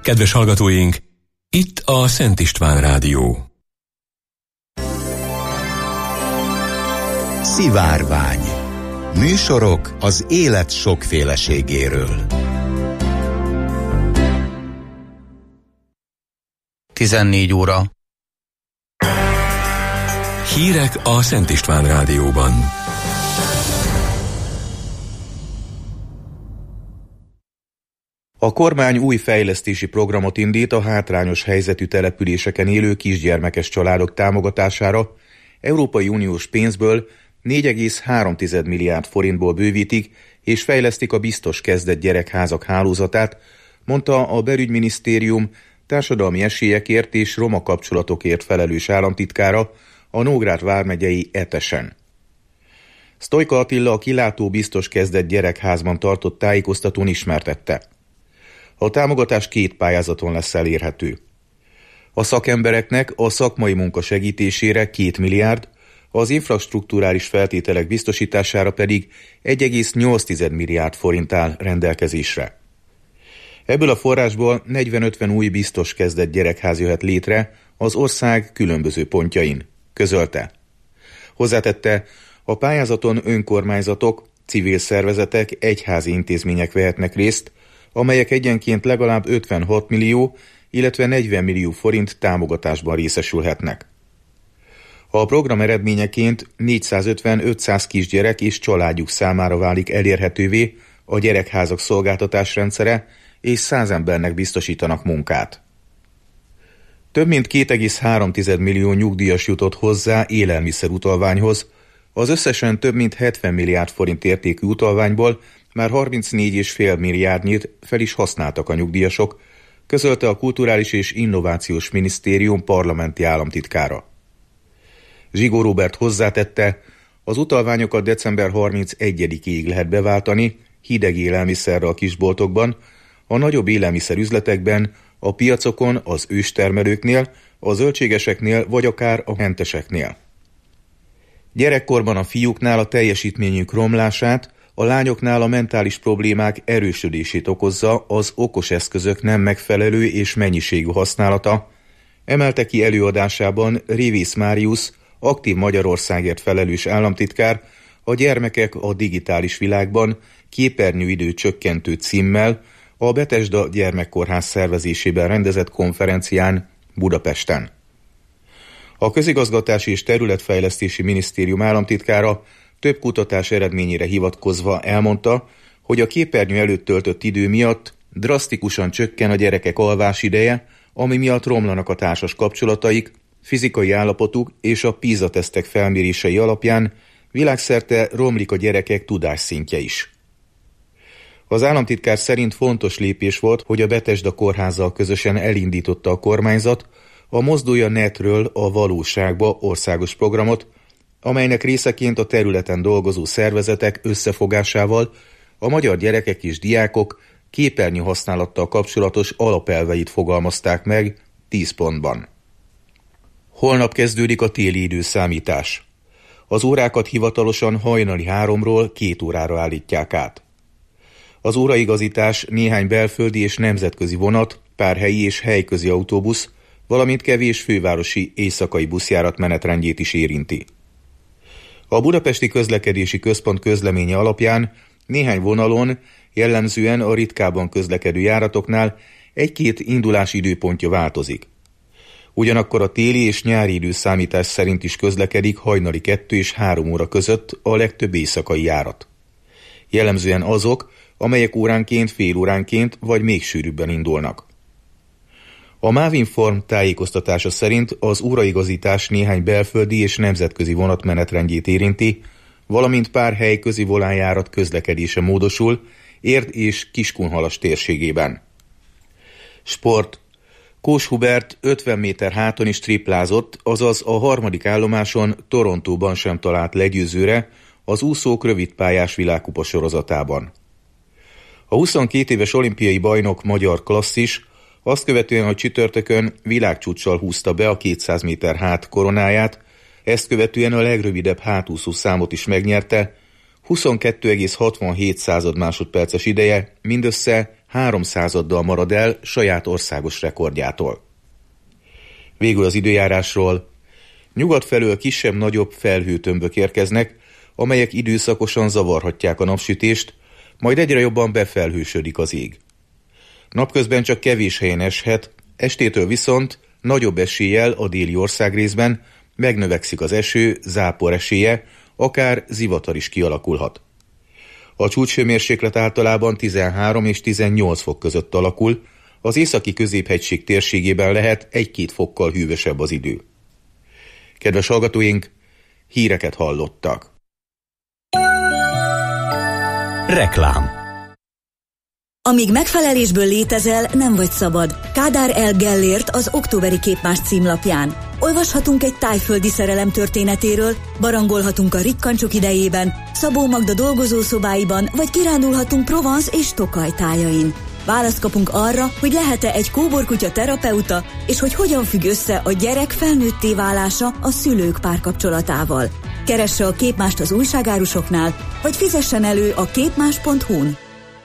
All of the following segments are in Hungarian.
Kedves hallgatóink, itt a Szent István Rádió. Szivárvány. Műsorok az élet sokféleségéről. 14 óra. Hírek a Szent István Rádióban. A kormány új fejlesztési programot indít a hátrányos helyzetű településeken élő kisgyermekes családok támogatására. Európai Uniós pénzből 4,3 milliárd forintból bővítik és fejlesztik a biztos kezdett gyerekházak hálózatát, mondta a Belügyminisztérium társadalmi esélyekért és roma kapcsolatokért felelős államtitkára a Nógrád vármegyei Etesen. Sztojka Attila a kilátó biztos kezdett gyerekházban tartott tájékoztatón ismertette. A támogatás 2 pályázaton lesz elérhető. A szakembereknek a szakmai munka segítésére 2 milliárd, az infrastrukturális feltételek biztosítására pedig 1,8 milliárd forint áll rendelkezésre. Ebből a forrásból 40-50 új biztos kezdett gyerekház jöhet létre az ország különböző pontjain, közölte. Hozzátette, a pályázaton önkormányzatok, civil szervezetek, egyházi intézmények vehetnek részt, amelyek egyenként legalább 56 millió, illetve 40 millió forint támogatásban részesülhetnek. A program eredményeként 450-500 kisgyerek és családjuk számára válik elérhetővé a gyerekházak szolgáltatásrendszere, és 100 embernek biztosítanak munkát. Több mint 2,3 millió nyugdíjas jutott hozzá élelmiszer utalványhoz, az összesen több mint 70 milliárd forint értékű utalványból már 34,5 milliárdnyit fel is használtak a nyugdíjasok, közölte a Kulturális és Innovációs Minisztérium parlamenti államtitkára. Zsigó Róbert hozzátette, az utalványokat december 31-ig lehet beváltani hideg élelmiszerre a kisboltokban, a nagyobb élelmiszerüzletekben, a piacokon, az őstermelőknél, a zöldségeseknél vagy akár a henteseknél. Gyerekkorban a fiúknál a teljesítményük romlását, a lányoknál a mentális problémák erősödését okozza az okos eszközök nem megfelelő és mennyiségű használata, emelte ki előadásában Révész Máriusz, aktív Magyarországért felelős államtitkár, a Gyermekek a digitális világban képernyőidő csökkentő címmel a Betesda Gyermekkórház szervezésében rendezett konferencián Budapesten. A Közigazgatási és Területfejlesztési Minisztérium államtitkára több kutatás eredményére hivatkozva elmondta, hogy a képernyő előtt töltött idő miatt drasztikusan csökken a gyerekek alvásideje, ami miatt romlanak a társas kapcsolataik, fizikai állapotuk és a PISA-tesztek felmérései alapján világszerte romlik a gyerekek tudásszintje is. Az államtitkár szerint fontos lépés volt, hogy a Betesda kórházzal közösen elindította a kormányzat a Mozdulj a netről a valóságba országos programot, amelynek részeként a területen dolgozó szervezetek összefogásával a magyar gyerekek és diákok képernyő használattal kapcsolatos alapelveit fogalmazták meg 10 pontban. Holnap kezdődik a téli időszámítás. Az órákat hivatalosan hajnali 3-ról 2 órára állítják át. Az óraigazítás néhány belföldi és nemzetközi vonat, pár helyi és helyközi autóbusz, valamint kevés fővárosi éjszakai buszjárat menetrendjét is érinti. A Budapesti Közlekedési Központ közleménye alapján néhány vonalon, jellemzően a ritkábban közlekedő járatoknál 1-2 indulási időpontja változik. Ugyanakkor a téli és nyári időszámítás szerint is közlekedik hajnali 2 és 3 óra között a legtöbb éjszakai járat. Jellemzően azok, amelyek óránként, fél óránként vagy még sűrűbben indulnak. A Mávinform tájékoztatása szerint az óraigazítás néhány belföldi és nemzetközi vonatmenetrendjét érinti, valamint pár helyközi volánjárat közlekedése módosul Érd és Kiskunhalas térségében. Sport. Kós Hubert 50 méter háton is triplázott, azaz a 3. állomáson Torontóban sem talált legyőzőre az úszók rövidpályás világkupa sorozatában. A 22 éves olimpiai bajnok magyar klasszis azt követően, hogy csütörtökön világcsúccsal húzta be a 200 méter hát koronáját, ezt követően a legrövidebb hátúszó számot is megnyerte, 22,67 másodperces ideje mindössze 3/100 marad el saját országos rekordjától. Végül az időjárásról. Nyugat felől kisebb-nagyobb felhőtömbök érkeznek, amelyek időszakosan zavarhatják a napsütést, majd egyre jobban befelhősödik az ég. Napközben csak kevés helyen eshet, estétől viszont nagyobb eséllyel a déli országrészben megnövekszik az eső, zápor esélye, akár zivatar is kialakulhat. A csúcshőmérséklet általában 13 és 18 fok között alakul, az északi középhegység térségében lehet 1-2 fokkal hűvösebb az idő. Kedves hallgatóink, híreket hallottak. Reklám. Amíg megfelelésből létezel, nem vagy szabad. Kádár L. Gellért az októberi Képmás címlapján. Olvashatunk egy tájföldi szerelem történetéről, barangolhatunk a rikkancsok idejében, Szabó Magda dolgozószobáiban, vagy kirándulhatunk Provence és Tokaj tájain. Választ kapunk arra, hogy lehet-e egy kóborkutya terapeuta, és hogy hogyan függ össze a gyerek felnőtté válása a szülők párkapcsolatával. Keresse a Képmást az újságárusoknál, vagy fizessen elő a képmás.hu-n.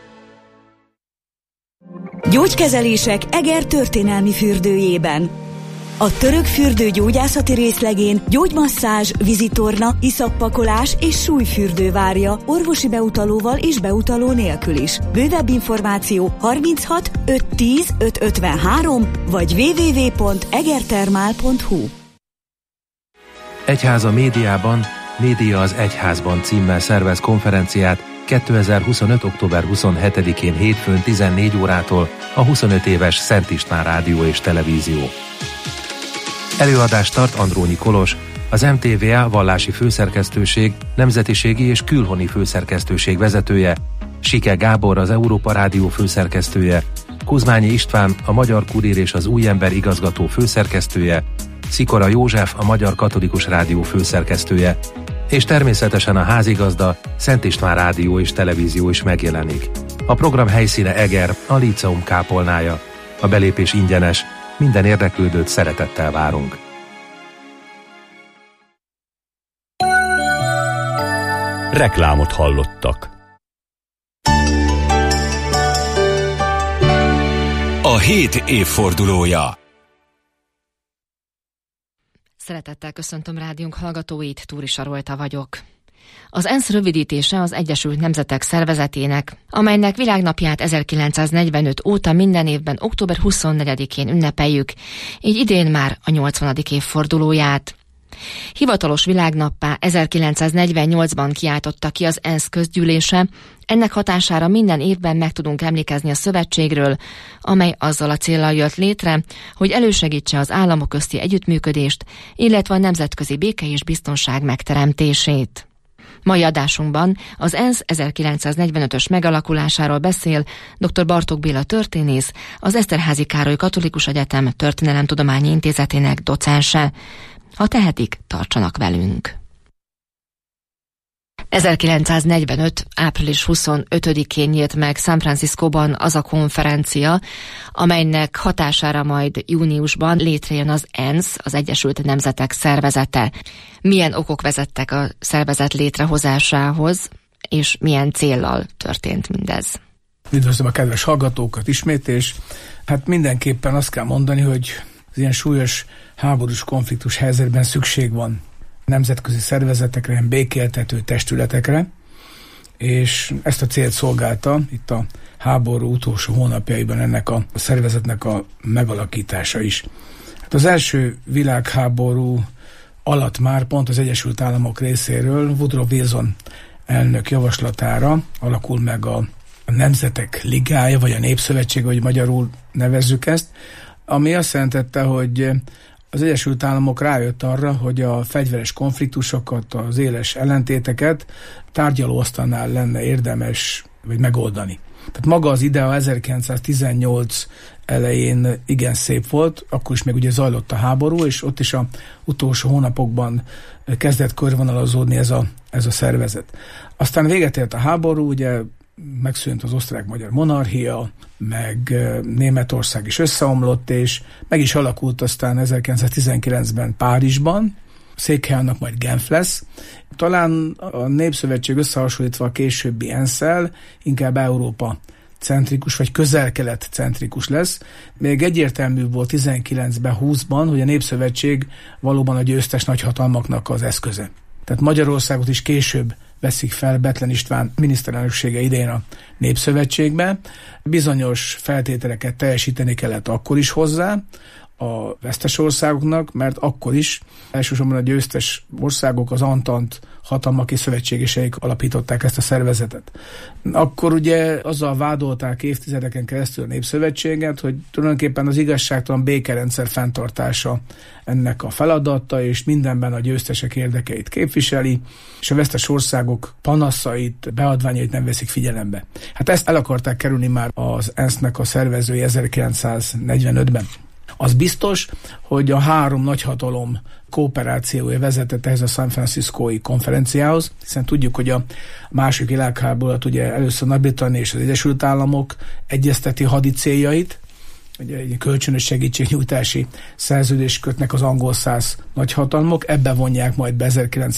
Gyógykezelések Eger történelmi fürdőjében. A török fürdő gyógyászati részlegén gyógymasszázs, vizitorna, iszappakolás és súlyfürdő várja orvosi beutalóval és beutaló nélkül is. Bővebb információ 36 510 553 vagy www.egertermál.hu. Egyház a médiában, Média az egyházban címmel szervez konferenciát 2025. október 27-én hétfőn 14 órától a 25 éves Szent István Rádió és Televízió. Előadást tart Andrónyi Kolos, az MTVA vallási főszerkesztőség, nemzetiségi és külhoni főszerkesztőség vezetője, Sike Gábor az Európa Rádió főszerkesztője, Kuzmányi István a Magyar Kurír és az Új Ember igazgató főszerkesztője, Szikora József a Magyar Katolikus Rádió főszerkesztője, és természetesen a házigazda, Szent István Rádió és Televízió is megjelenik. A program helyszíne Eger, a Líceum kápolnája. A belépés ingyenes, minden érdeklődőt szeretettel várunk. Reklámot hallottak. A hét évfordulója. Szeretettel köszöntöm rádiónk hallgatóit, Túri Sarolta vagyok. Az ENSZ rövidítése az Egyesült Nemzetek Szervezetének, amelynek világnapját 1945 óta minden évben október 24-én ünnepeljük, így idén már a 80. évfordulóját. Hivatalos világnappá 1948-ban kiáltotta ki az ENSZ közgyűlése, ennek hatására minden évben meg tudunk emlékezni a szövetségről, amely azzal a céllal jött létre, hogy elősegítse az államok közti együttműködést, illetve a nemzetközi béke és biztonság megteremtését. Mai adásunkban az ENSZ 1945-ös megalakulásáról beszél dr. Bartók Béla történész, az Eszterházy Károly Katolikus Egyetem Történelemtudományi Intézetének docense. Ha tehetik, tartsanak velünk! 1945. április 25-én nyílt meg San Franciscóban az a konferencia, amelynek hatására majd júniusban létrejön az ENSZ, az Egyesült Nemzetek Szervezete. Milyen okok vezettek a szervezet létrehozásához, és milyen céllal történt mindez? Üdvözlöm a kedves hallgatókat ismét, és hát mindenképpen azt kell mondani, hogy az ilyen súlyos háborús konfliktus helyzetben szükség van nemzetközi szervezetekre, békéltető testületekre, és ezt a célt szolgálta itt a háború utolsó hónapjaiban ennek a szervezetnek a megalakítása is. Hát az első világháború alatt már pont az Egyesült Államok részéről Woodrow Wilson elnök javaslatára alakul meg a Nemzetek Ligája, vagy a Népszövetség, vagy magyarul nevezzük ezt, ami azt jelentette, hogy az Egyesült Államok rájött arra, hogy a fegyveres konfliktusokat, az éles ellentéteket tárgyalóasztalnál lenne érdemes vagy megoldani. Tehát maga az idea 1918 elején igen szép volt, akkor is még ugye zajlott a háború, és ott is a utolsó hónapokban kezdett körvonalazódni ez a szervezet. Aztán véget ért a háború, ugye megszűnt az osztrák-magyar monarchia, meg Németország is összeomlott, és meg is alakult aztán 1919-ben Párizsban, székhelyannak majd Genf lesz. Talán a Népszövetség összehasonlítva a későbbi ENSZ-szel inkább Európa centrikus, vagy közel-kelet centrikus lesz. Még egyértelmű volt 19-ben, 20-ban, hogy a Népszövetség valóban a győztes nagyhatalmaknak az eszköze. Tehát Magyarországot is később veszik fel Bethlen István miniszterelnöksége idején a Népszövetségbe. Bizonyos feltételeket teljesíteni kellett akkor is hozzá a vesztes országoknak, mert akkor is elsősorban a győztes országok, az Antant hatalmak és szövetségeseik alapították ezt a szervezetet. Akkor ugye azzal vádolták évtizedeken keresztül a Népszövetséget, hogy tulajdonképpen az igazságtalan békerendszer fenntartása ennek a feladata, és mindenben a győztesek érdekeit képviseli, és a vesztes országok panaszait, beadványait nem veszik figyelembe. Hát ezt el akarták kerülni már az ENSZ-nek a szervezői 1945-ben. Az biztos, hogy a 3 nagyhatalom kooperációja vezetett ehhez a San Franciscói konferenciához, hiszen tudjuk, hogy a második világháború alatt ugye először Nagy-Britannia és az Egyesült Államok egyezteti hadi céljait, ugye egy kölcsönös segítségnyújtási szerződést kötnek az angol-szász nagyhatalmok, ebbe vonják majd be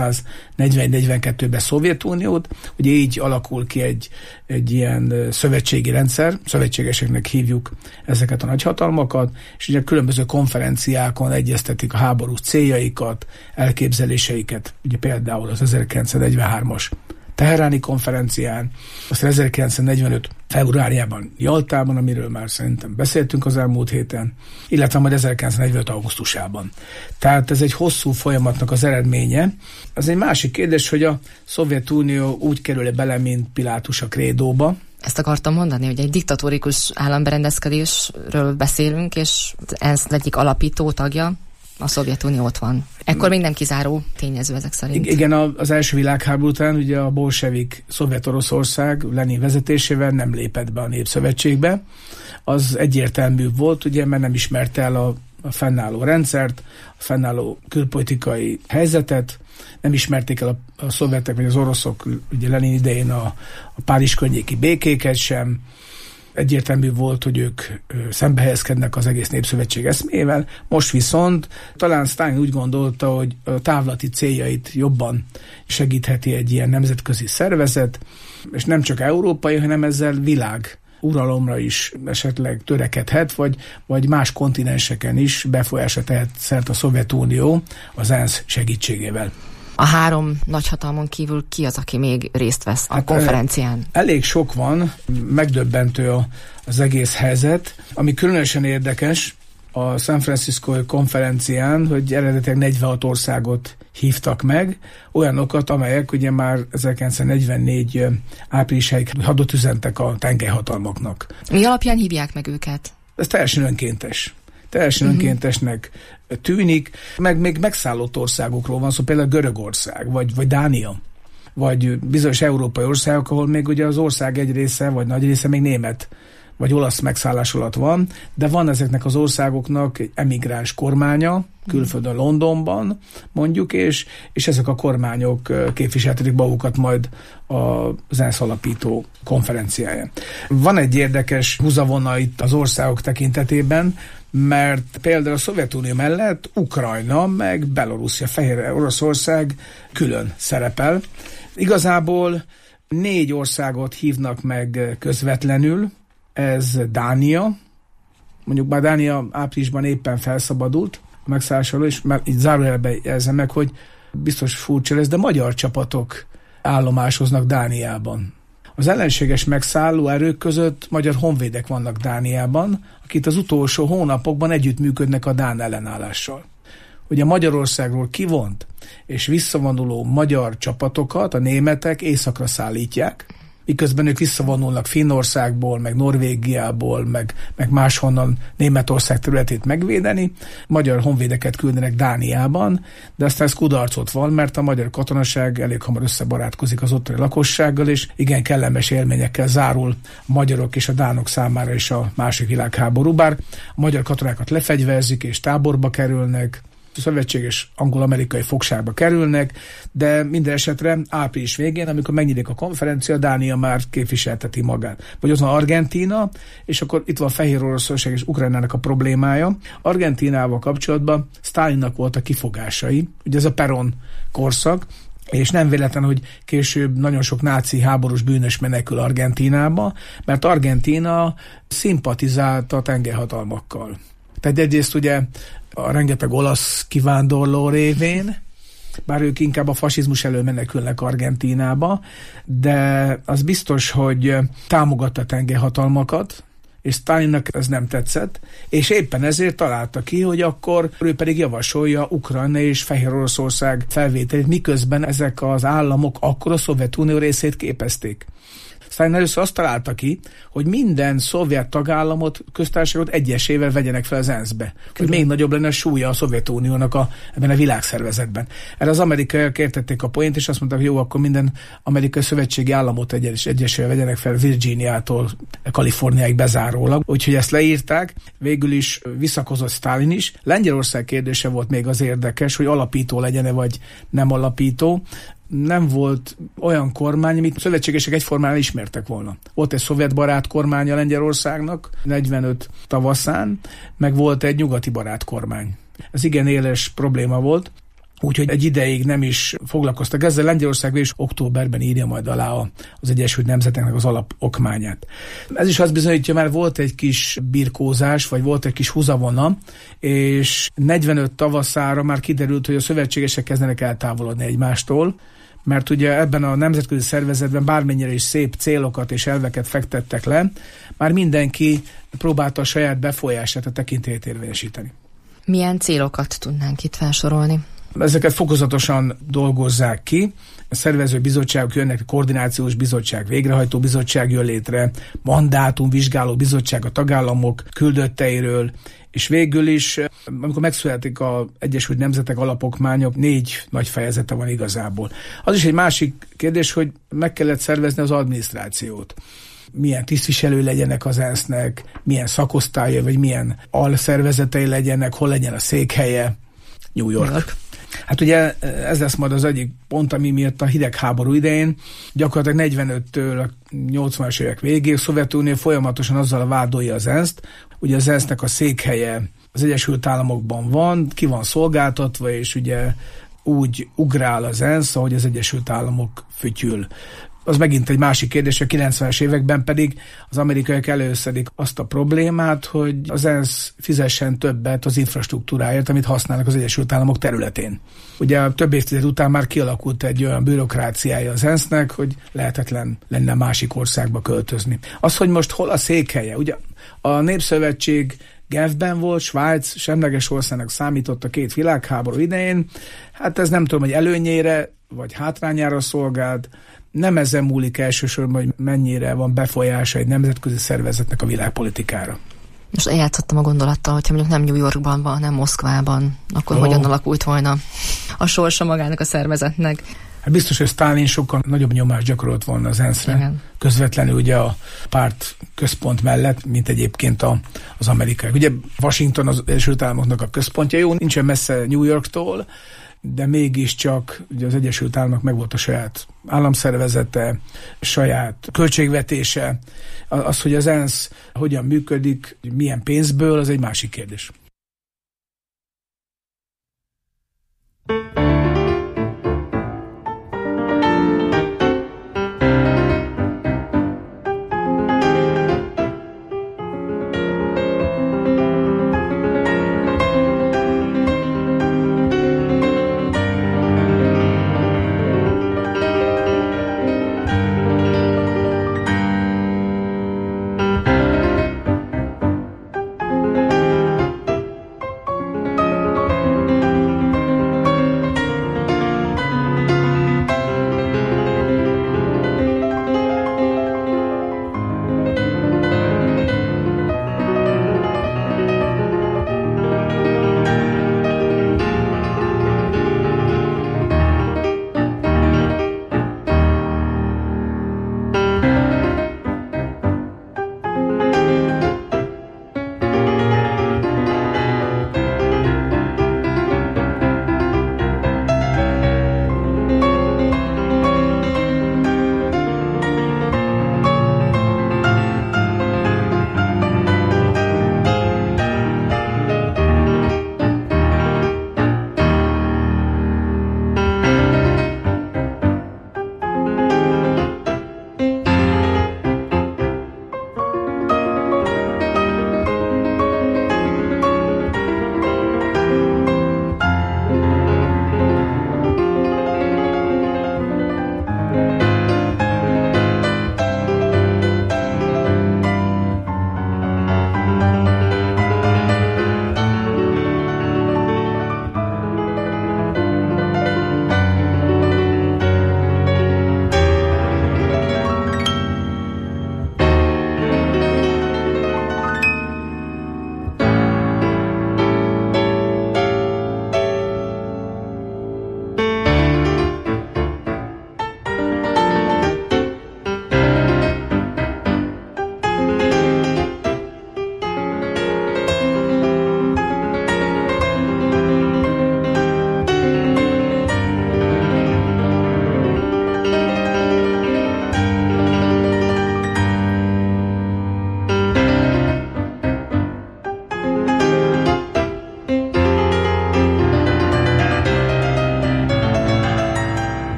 1940-42-ben Szovjetuniót, ugye így alakul ki egy ilyen szövetségi rendszer, szövetségeseknek hívjuk ezeket a nagyhatalmakat, és ugye különböző konferenciákon egyeztetik a háború céljaikat, elképzeléseiket, ugye például az 1943-as Teheráni konferencián, aztán 1945 februárjában Jaltában, amiről már szerintem beszéltünk az elmúlt héten, illetve majd 1945 augusztusában. Tehát ez egy hosszú folyamatnak az eredménye. Az egy másik kérdés, hogy a Szovjetunió úgy kerül bele, mint Pilátus a krédóba. Ezt akartam mondani, hogy egy diktatórikus államberendezkedésről beszélünk, és ez egyik alapító tagja, a Szovjetunió ott van. Ekkor még nem kizáró tényező ezek szerint. Igen, az első világháború után ugye a bolsevik Szovjet-Oroszország Lenin vezetésével nem lépett be a Népszövetségbe. Az egyértelmű volt, ugye, mert nem ismerte el a fennálló rendszert, a fennálló külpolitikai helyzetet, nem ismerték el a szovjetek vagy az oroszok ugye Lenin idején a Párizs környéki békéket sem. Egyértelmű volt, hogy ők szembehelyezkednek az egész Népszövetség eszmével. Most viszont talán Sztálin úgy gondolta, hogy a távlati céljait jobban segítheti egy ilyen nemzetközi szervezet, és nem csak európai, hanem ezzel világ uralomra is esetleg törekedhet, vagy más kontinenseken is befolyásra tehet szert a Szovjetunió az ENSZ segítségével. A 3 nagyhatalmon kívül ki az, aki még részt vesz a konferencián? Elég sok van, megdöbbentő az egész helyzet. Ami különösen érdekes a San Franciscói konferencián, hogy eredetileg 46 országot hívtak meg, olyanokat, amelyek ugye már 1944 áprilisáig hadot üzentek a tengelyhatalmaknak. Mi alapján hívják meg őket? Ez teljesen önkéntes. Teljesen önkéntesnek tűnik, meg még megszállott országokról van szó, például Görögország, vagy Dánia, vagy bizonyos európai országok, ahol még ugye az ország egy része, vagy nagy része még német, vagy olasz megszállás alatt van, de van ezeknek az országoknak egy emigráns kormánya, külföldön, Londonban mondjuk, és ezek a kormányok képviseltetik magukat majd az ENSZ alapító konferenciáján. Van egy érdekes húzavona itt az országok tekintetében, mert például a Szovjetunió mellett Ukrajna, meg Belorusszia, Fehér Oroszország külön szerepel. Igazából 4 országot hívnak meg közvetlenül, ez Dánia, mondjuk már Dánia áprilisban éppen felszabadult a megszállásról, és már így zárójelbe jelzem meg, hogy biztos furcsa lesz, de magyar csapatok állomásoznak Dániában. Az ellenséges megszálló erők között magyar honvédek vannak Dániában, akik az utolsó hónapokban együttműködnek a dán ellenállással. Ugye Magyarországról kivont és visszavonuló magyar csapatokat a németek északra szállítják, miközben ők visszavonulnak Finnországból, meg Norvégiából, meg máshonnan Németország területét megvédeni. Magyar honvédeket küldenek Dániában, de aztán ez kudarcot van, mert a magyar katonaság elég hamar összebarátkozik az ottani lakossággal, és igen kellemes élményekkel zárul a magyarok és a dánok számára is a második világháború. Bár a magyar katonákat lefegyverzik és táborba kerülnek, szövetséges angol-amerikai fogságba kerülnek, de minden esetre április végén, amikor megnyílik a konferencia, Dánia már képviselteti magát. Vagy ott van Argentína, és akkor itt van Fehér Oroszország és Ukrajnának a problémája. Argentínával kapcsolatban Sztálinnak voltak kifogásai, ugye ez a Perón korszak, És nem véletlen, hogy később nagyon sok náci háborús bűnös menekül Argentínába, mert Argentína szimpatizált a tengerhatalmakkal. Tehát egyrészt ugye a rengeteg olasz kivándorló révén, bár ők inkább a fasizmus elől menekülnek Argentínába, de az biztos, hogy támogatta a tengerhatalmakat, és Stalinnak ez nem tetszett, és éppen ezért találta ki, hogy akkor ő pedig javasolja Ukrajna és Fehéroroszország felvételét, miközben ezek az államok akkor a Szovjetunió részét képezték. Stalin először azt találta ki, hogy minden szovjet tagállamot, köztársaságot egyesével vegyenek fel az ENSZ-be. Hogy még nagyobb lenne a súlya a Szovjetuniónak ebben a világszervezetben. Erre az amerikaiak értették a poént, és azt mondták, hogy jó, akkor minden amerikai szövetségi államot egyesével vegyenek fel Virginiától Kaliforniáig bezárólag. Úgyhogy ezt leírták, végül is visszakozott Stalin is. Lengyelország kérdése volt még az érdekes, hogy alapító legyen-e vagy nem alapító. Nem volt olyan kormány, amit szövetségesek egyformán ismertek volna. Volt egy szovjet barát kormánya Lengyelországnak 45 tavaszán, meg volt egy nyugati barát kormány. Ez igen éles probléma volt, úgyhogy egy ideig nem is foglalkoztak ezzel. Lengyelország is októberben írja majd alá az Egyesült Nemzeteknek az alapokmányát. Ez is azt bizonyítja, mert volt egy kis birkózás, vagy volt egy kis húzavona, és 45 tavaszára már kiderült, hogy a szövetségesek kezdenek eltávolodni egymástól, mert ugye ebben a nemzetközi szervezetben bármennyire is szép célokat és elveket fektettek le, már mindenki próbálta a saját befolyását, a tekintélyét érvényesíteni. Milyen célokat tudnánk itt felsorolni? Ezeket fokozatosan dolgozzák ki. A szervező bizottságok jönnek, koordinációs bizottság, végrehajtó bizottság jön létre, mandátum, vizsgáló bizottság a tagállamok küldötteiről, és végül is, amikor megszületik az Egyesült Nemzetek alapokmányok, 4 nagy fejezete van igazából. Az is egy másik kérdés, hogy meg kellett szervezni az adminisztrációt. Milyen tisztviselő legyenek az ENSZ-nek, milyen szakosztálya, vagy milyen alszervezetei legyenek, hol legyen a székhelye. New York. Hát ugye ez lesz majd az egyik pont, ami miatt a hidegháború idején, gyakorlatilag 45-től a 80-as évek végéig a Szovjetunió folyamatosan azzal vádolja az ENSZ-t, ugye az ENSZ-nek a székhelye az Egyesült Államokban van, ki van szolgáltatva, és ugye úgy ugrál az ENSZ, ahogy az Egyesült Államok fütyül. Az megint egy másik kérdés, a 90-es években pedig az amerikaiak előszedik azt a problémát, hogy az ENSZ fizessen többet az infrastruktúráért, amit használnak az Egyesült Államok területén. Ugye több évtized után már kialakult egy olyan bürokráciája az ENSZ-nek, hogy lehetetlen lenne másik országba költözni. Az, hogy most hol a székhelye, ugye a Népszövetség Genfben volt, Svájc semleges országnak számított a 2 világháború idején, hát ez nem tudom, hogy előnyére vagy hátrányára szolgált. Nem ezen múlik elsősorban, hogy mennyire van befolyása egy nemzetközi szervezetnek a világpolitikára. Most eljátszottam a gondolattal, hogyha mondjuk nem New Yorkban van, nem Moszkvában, akkor hogyan alakult volna a sorsa magának a szervezetnek? Hát biztos, hogy Stalin sokkal nagyobb nyomást gyakorolt volna az ENSZ-re. Igen. Közvetlenül ugye a párt központ mellett, mint egyébként az amerikai. Ugye Washington az Egyesült Államoknak a központja, jó, nincsen messze New Yorktól, de mégiscsak ugye az Egyesült Államok megvolt a saját államszervezete, saját költségvetése. Az, hogy az ENSZ hogyan működik, milyen pénzből, az egy másik kérdés.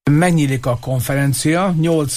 Megnyílik a konferencia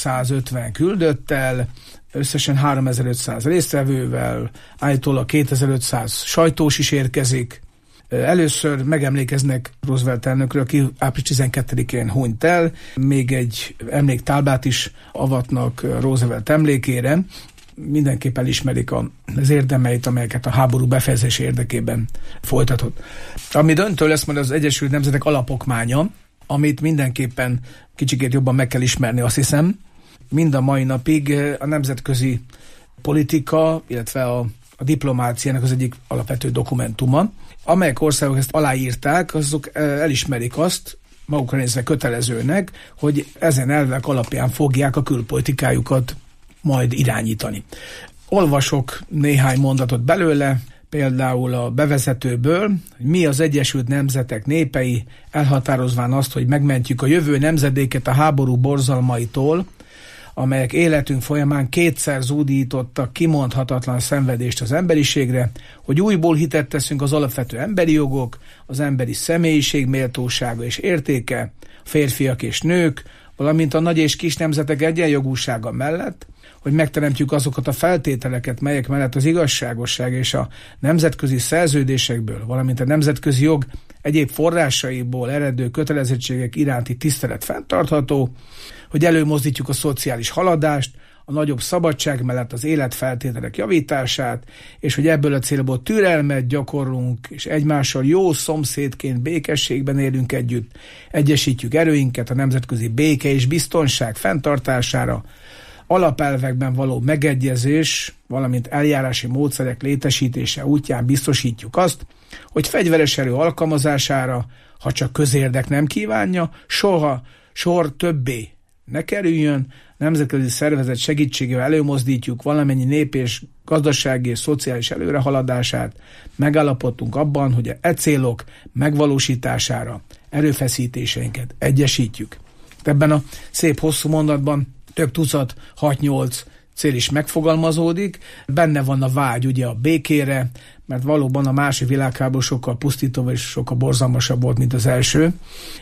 850 küldöttel, összesen 3500 résztvevővel, állítólag 2500 sajtós is érkezik. Először megemlékeznek Roosevelt elnökről, aki április 12-én hunyt el, még egy emléktáblát is avatnak Roosevelt emlékére. Mindenképp elismerik az érdemeit, amelyeket a háború befejezése érdekében folytatott. Ami döntő lesz majd az Egyesült Nemzetek alapokmánya, amit mindenképpen kicsikét jobban meg kell ismerni, azt hiszem. Mind a mai napig a nemzetközi politika, illetve a diplomáciának az egyik alapvető dokumentuma. Amelyek országok ezt aláírták, azok elismerik azt, magukra nézve kötelezőnek, hogy ezen elvek alapján fogják a külpolitikájukat majd irányítani. Olvasok néhány mondatot belőle, például a bevezetőből, hogy mi az Egyesült Nemzetek népei, elhatározván azt, hogy megmentjük a jövő nemzedéket a háború borzalmaitól, amelyek életünk folyamán kétszer zúdítottak kimondhatatlan szenvedést az emberiségre, hogy újból hitet teszünk az alapvető emberi jogok, az emberi személyiség méltósága és értéke, férfiak és nők, valamint a nagy és kis nemzetek egyenjogúsága mellett, hogy megteremtjük azokat a feltételeket, melyek mellett az igazságosság és a nemzetközi szerződésekből, valamint a nemzetközi jog egyéb forrásaiból eredő kötelezettségek iránti tisztelet fenntartható, hogy előmozdítjuk a szociális haladást, a nagyobb szabadság mellett az életfeltételek javítását, és hogy ebből a célból türelmet gyakorlunk, és egymással jó szomszédként békességben élünk együtt, egyesítjük erőinket a nemzetközi béke és biztonság fenntartására, alapelvekben való megegyezés, valamint eljárási módszerek létesítése útján biztosítjuk azt, hogy fegyveres erő alkalmazására, ha csak közérdek nem kívánja, soha sor többé ne kerüljön, nemzetközi szervezet segítségével előmozdítjuk valamennyi nép és gazdasági és szociális előrehaladását, megállapodtunk abban, hogy a célok megvalósítására erőfeszítéseinket egyesítjük. Ebben a szép hosszú mondatban több tucat, 6-8 cél is megfogalmazódik, benne van a vágy ugye a békére, mert valóban a második világháború sokkal pusztítóbb és sokkal borzalmasabb volt, mint az első,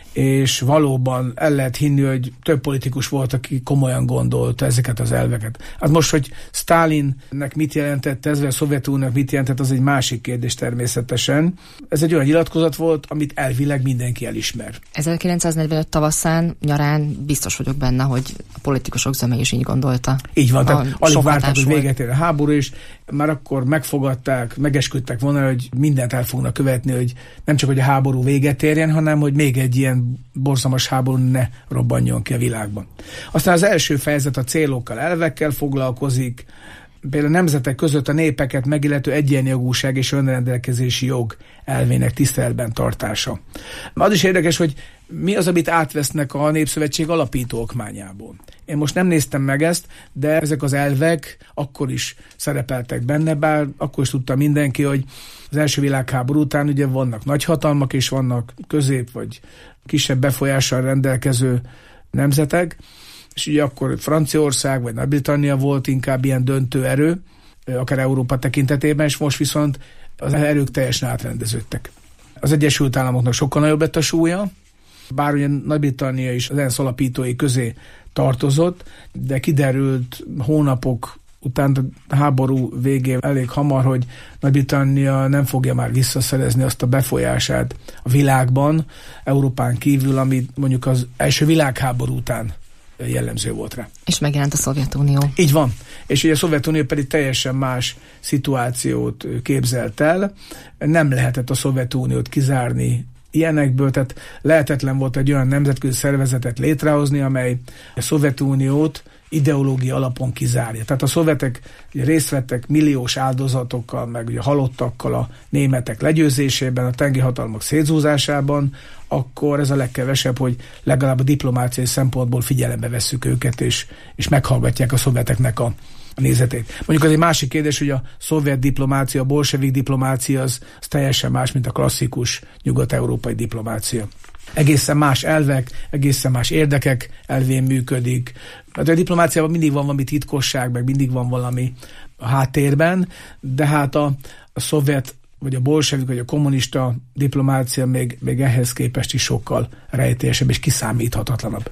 és valóban el lehet hinni, hogy több politikus volt, aki komolyan gondolta ezeket az elveket. Hát most, hogy Sztálinnek mit jelentett ez, vagy a Szovjetuniónak mit jelentett, az egy másik kérdés természetesen. Ez egy olyan nyilatkozat volt, amit elvileg mindenki elismer. 1945 tavaszán, nyarán biztos vagyok benne, hogy a politikusok zöme is így gondolta. Így van, tehát alig várták, hogy véget ér a háború, és már akkor megfogadták, megesküdtek volna, hogy mindent el fognak követni, hogy nem csak, hogy a háború véget érjen, hanem, hogy még egy ilyen borzalmas háború ne robbanjon ki a világban. Aztán az első fejezet a célokkal, elvekkel foglalkozik, például a nemzetek között a népeket megillető egyenjogúság és önrendelkezési jog elvének tiszteletben tartása. Az is érdekes, hogy mi az, amit átvesznek a Népszövetség alapító okmányából. Én most nem néztem meg ezt, de ezek az elvek akkor is szerepeltek benne, bár akkor is tudta mindenki, hogy az első világháború után ugye vannak nagyhatalmak, és vannak közép vagy kisebb befolyással rendelkező nemzetek, és ugye akkor Franciaország vagy Nagy-Britannia volt inkább ilyen döntő erő, akár Európa tekintetében, és most viszont az erők teljesen átrendeződtek. Az Egyesült Államoknak sokkal nagyobb lett a súlya, bár ugye Nagy-Britannia is az ENSZ alapítói közé tartozott, de kiderült hónapok után a háború végén elég hamar, hogy Nagy-Britannia nem fogja már visszaszerezni azt a befolyását a világban, Európán kívül, ami mondjuk az első világháború után jellemző volt rá. És megjelent a Szovjetunió. Így van. És ugye a Szovjetunió pedig teljesen más szituációt képzelt el. Nem lehetett a Szovjetuniót kizárni ilyenekből, tehát lehetetlen volt egy olyan nemzetközi szervezetet létrehozni, amely a Szovjetuniót ideológia alapon kizárja. Tehát a szovjetek részt vettek milliós áldozatokkal, meg ugye halottakkal a németek legyőzésében, a tengerhatalmak szétzúzásában, akkor ez a legkevesebb, hogy legalább a diplomáciai szempontból figyelembe vesszük őket, és meghallgatják a szovjeteknek a nézetét. Mondjuk az egy másik kérdés, hogy a szovjet diplomácia, a bolsevik diplomácia az teljesen más, mint a klasszikus nyugat-európai diplomácia. Egészen más elvek, egészen más érdekek elvén működik. Hát a diplomáciában mindig van valami titkosság, meg mindig van valami a háttérben, de hát a szovjet, vagy a bolsevik, vagy a kommunista diplomácia még ehhez képest is sokkal rejtélyesebb és kiszámíthatatlanabb.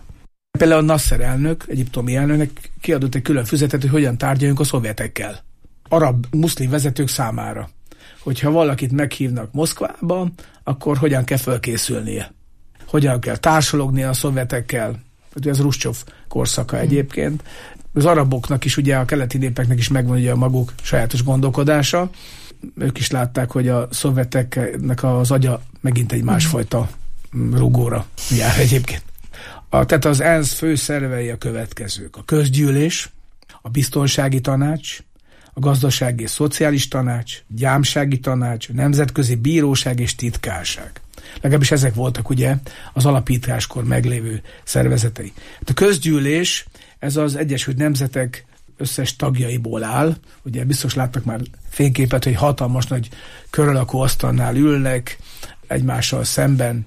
Például Nasser elnök, egyiptomi elnöknek kiadott egy külön füzetet, hogy hogyan tárgyaljunk a szovjetekkel. Arab muszlim vezetők számára. Hogyha valakit meghívnak Moszkvába, akkor hogyan kell felkészülnie. Hogyan kell társalognia a szovjetekkel. Ez Hruscsov korszaka egyébként. Az araboknak is, ugye a keleti népeknek is megvan ugye a maguk sajátos gondolkodása. Ők is látták, hogy a szovjeteknek az agya megint egy másfajta rugóra jár egyébként. Tehát az ENSZ főszervei a következők. A közgyűlés, a biztonsági tanács, a gazdasági és szociális tanács, gyámsági tanács, a nemzetközi bíróság és titkárság. Legalábbis ezek voltak ugye az alapításkor meglévő szervezetei. A közgyűlés, ez az Egyesült Nemzetek összes tagjaiból áll. Ugye biztos láttak már fényképet, hogy hatalmas nagy körülakó asztalnál ülnek egymással szemben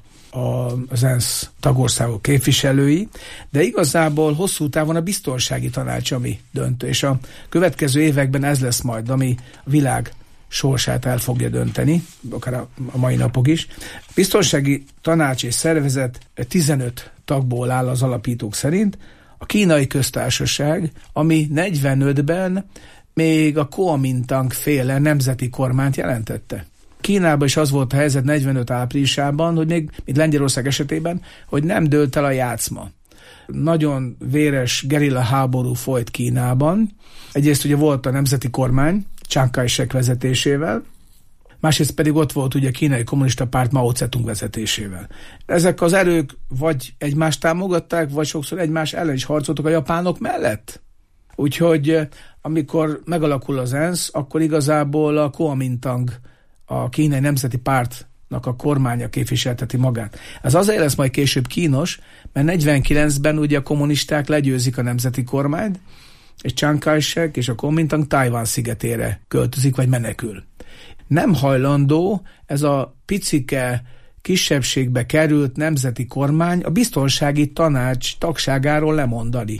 az ENSZ tagországok képviselői, de igazából hosszú távon a biztonsági tanács, ami döntő, és a következő években ez lesz majd, ami a világ sorsát el fogja dönteni, akár a mai napok is. Biztonsági tanács és szervezet 15 tagból áll az alapítók szerint, a Kínai Köztársaság, ami 45-ben még a Kuomintang féle nemzeti kormányt jelentette. Kínában is az volt a helyzet 45 áprilisában, hogy még, mint Lengyelország esetében, hogy nem dőlt el a játszma. Nagyon véres gerilla háború folyt Kínában. Egyrészt ugye volt a nemzeti kormány, Chiang Kai-shek vezetésével, másrészt pedig ott volt ugye a kínai kommunista párt Mao Tse-tung vezetésével. Ezek az erők vagy egymást támogatták, vagy sokszor egymás ellen is harcoltak a japánok mellett. Úgyhogy amikor megalakul az ENSZ, akkor igazából a Kuomintang, a kínai nemzeti pártnak a kormánya képviselteti magát. Ez azért lesz majd később kínos, mert 49-ben ugye a kommunisták legyőzik a nemzeti kormányt, és Chiang Kai-shek és a Kuomintang Tajvan szigetére költözik, vagy menekül. Nem hajlandó ez a picike, kisebbségbe került nemzeti kormány a biztonsági tanács tagságáról lemondani.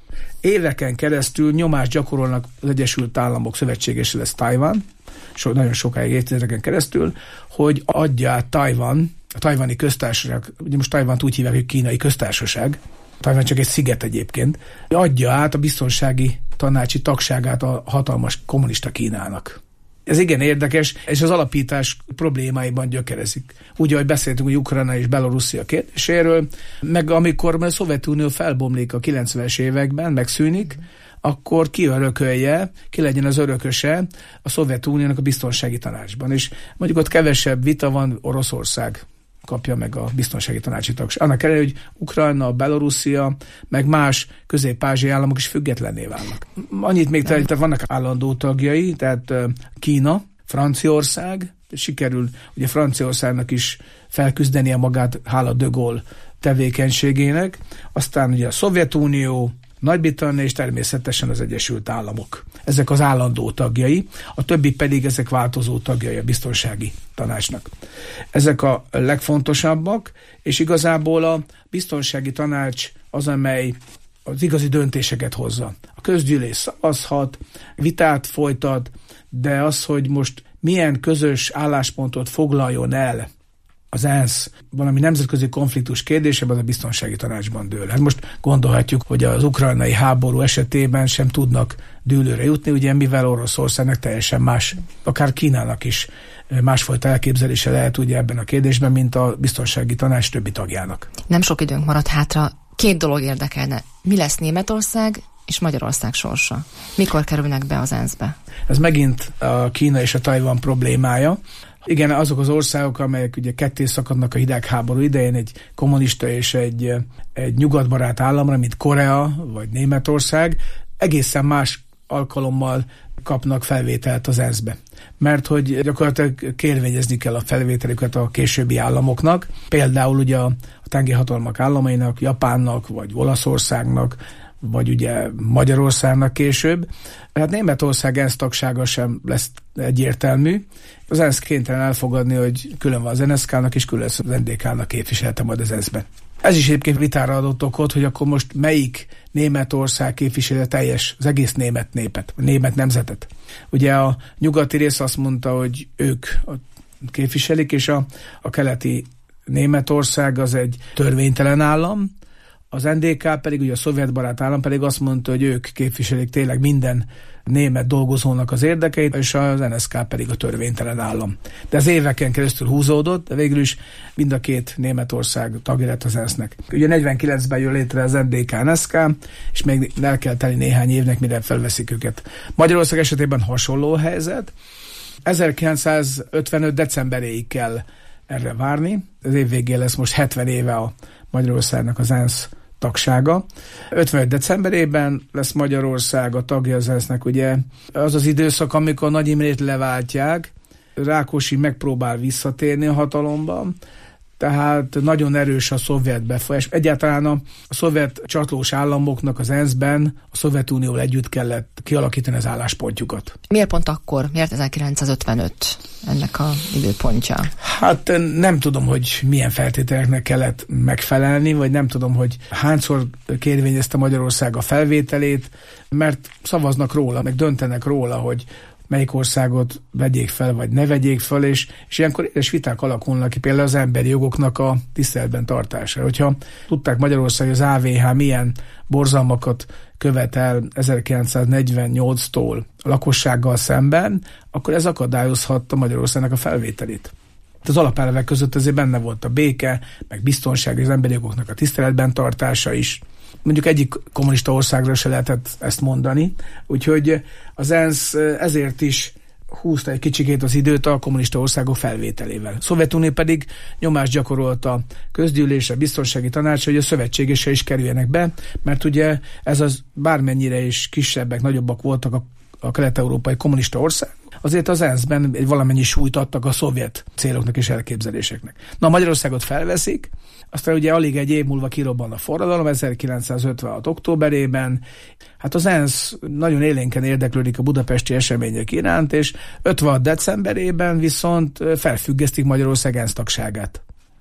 Éveken keresztül nyomást gyakorolnak az Egyesült Államok szövetségese lesz Tajvan, nagyon sokáig évtizedeken keresztül, hogy adja át Tajvan, a tajvani köztársaság, ugye most Tajvant úgy hívják, hogy Kínai Köztársaság, Tajvan csak egy sziget egyébként, adja át a biztonsági tanácsi tagságát a hatalmas kommunista Kínának. Ez igen érdekes, és az alapítás problémáiban gyökerezik. Úgy, ahogy beszéltünk, hogy Ukrajna és Belorusszia kérdéséről, meg amikor a Szovjetunió felbomlik a 90-es években, megszűnik, akkor ki örökölje, ki legyen az örököse a Szovjetuniónak a biztonsági tanácsban. És mondjuk ott kevesebb vita van, Oroszország kapja meg a biztonsági tanácsi tagságot. Annak ellenére, hogy Ukrajna, Belorusszia, meg más közép-ázsiai államok is függetlenné válnak. Annyit még tehát vannak állandó tagjai, tehát Kína, Franciaország, sikerül ugye Franciaországnak is felküzdenie magát hála de Gaulle tevékenységének, aztán ugye a Szovjetunió, Nagy-Britannia és természetesen az Egyesült Államok. Ezek az állandó tagjai, a többi pedig ezek változó tagjai a biztonsági tanácsnak. Ezek a legfontosabbak, és igazából a biztonsági tanács az, amely az igazi döntéseket hozza. A közgyűlés szavazhat, vitát folytat, de az, hogy most milyen közös álláspontot foglaljon el az ENSZ valami nemzetközi konfliktus kérdésében, az a biztonsági tanácsban dől. Hát most gondolhatjuk, hogy az ukrajnai háború esetében sem tudnak dűlőre jutni, ugye mivel Oroszországnak teljesen más, akár Kínának is másfajta elképzelése lehet ugye ebben a kérdésben, mint a biztonsági tanács többi tagjának. Nem sok időnk maradt hátra. Két dolog érdekelne. Mi lesz Németország és Magyarország sorsa? Mikor kerülnek be az ENSZ-be? Ez megint a Kína és a Tajvan problémája. Igen, azok az országok, amelyek ugye ketté szakadnak a hidegháború idején, egy kommunista és egy nyugatbarát államra, mint Korea vagy Németország, egészen más alkalommal kapnak felvételt az ENSZ-be. Mert hogy gyakorlatilag kérvényezni kell a felvételüket a későbbi államoknak, például ugye a tengerhatalmak államainak, Japánnak, vagy Olaszországnak, vagy ugye Magyarországnak később. Hát Németország ENSZ tagsága sem lesz egyértelmű. Az ENSZ kénytelen elfogadni, hogy külön van az NSZK-nak és külön az NDK-nak képviselte majd az ENSZ-ben. Ez is egyébként vitára adott okot, hogy akkor most melyik Németország képviseli az egész német népet, a német nemzetet. Ugye a nyugati rész azt mondta, hogy ők képviselik, és a keleti Németország az egy törvénytelen állam, Az NDK pedig, ugye a szovjetbarát állam pedig azt mondta, hogy ők képviselik tényleg minden német dolgozónak az érdekeit, és az NSK pedig a törvénytelen állam. De ez éveken keresztül húzódott, de végül is mind a két Németország tagja lett az ENSZ-nek. Ugye 49-ben jön létre az NDK-NSK, és még el kell tenni néhány évnek, mire felveszik őket. Magyarország esetében hasonló helyzet. 1955. decemberéig kell erre várni. Az év végén lesz most 70 éve a Magyarországnak az ENSZ tagsága. 55. decemberében lesz Magyarország a tagja az ENSZ-nek, ugye az az időszak, amikor Nagy Imrét leváltják, Rákosi megpróbál visszatérni a hatalomba, tehát nagyon erős a szovjet befolyás. Egyáltalán a szovjet csatlós államoknak az ENSZ-ben a Szovjetunióval együtt kellett kialakítani az álláspontjukat. Miért pont akkor? Miért 1955 ennek a időpontja? Hát nem tudom, hogy milyen feltételeknek kellett megfelelni, vagy nem tudom, hogy hányszor kérvényezte Magyarország a felvételét, mert szavaznak róla, meg döntenek róla, hogy melyik országot vegyék fel, vagy ne vegyék fel, és ilyenkor éles viták alakulnak ki például az emberi jogoknak a tiszteletben tartása. Hogyha tudták Magyarország, hogy az AVH milyen borzalmakat követel 1948-tól a lakossággal szemben, akkor ez akadályozhatta Magyarországnak a felvételét. Az alapelvek között azért benne volt a béke, meg biztonság, az emberi jogoknak a tiszteletben tartása is. Mondjuk egyik kommunista országra se lehetett ezt mondani, úgyhogy az ENSZ ezért is húzta egy kicsikét az időt a kommunista országok felvételével. A Szovjetunió pedig nyomást gyakorolt a közgyűlésre, a biztonsági tanács, hogy a szövetségesre is kerüljenek be, mert ugye ez az bármennyire is kisebbek, nagyobbak voltak a kelet-európai kommunista ország, azért az ENSZ-ben egy valamennyi súlyt adtak a szovjet céloknak és elképzeléseknek. Na, Magyarországot felveszik, aztán ugye alig egy év múlva kirobban a forradalom, 1956. októberében. Hát az ENSZ nagyon élénken érdeklődik a budapesti események iránt, és 56. decemberében viszont felfüggesztik Magyarország ENSZ tagságát.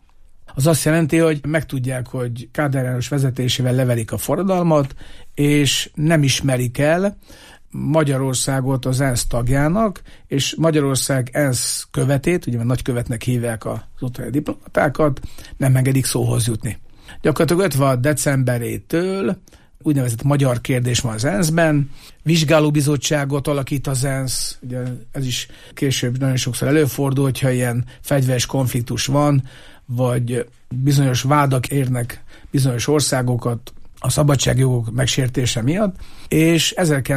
Az azt jelenti, hogy megtudják, hogy Kádár János vezetésével leverik a forradalmat, és nem ismerik el Magyarországot az ENSZ tagjának, és Magyarország ENSZ követét, ugye nagykövetnek hívják az ottani diplomatákat, nem engedik szóhoz jutni. Gyakorlatilag 56. decemberétől úgynevezett magyar kérdés van az ENSZ-ben, vizsgálóbizottságot alakít az ENSZ, ugye ez is később nagyon sokszor előfordul, hogyha ilyen fegyveres konfliktus van, vagy bizonyos vádak érnek bizonyos országokat a szabadságjogok megsértése miatt, és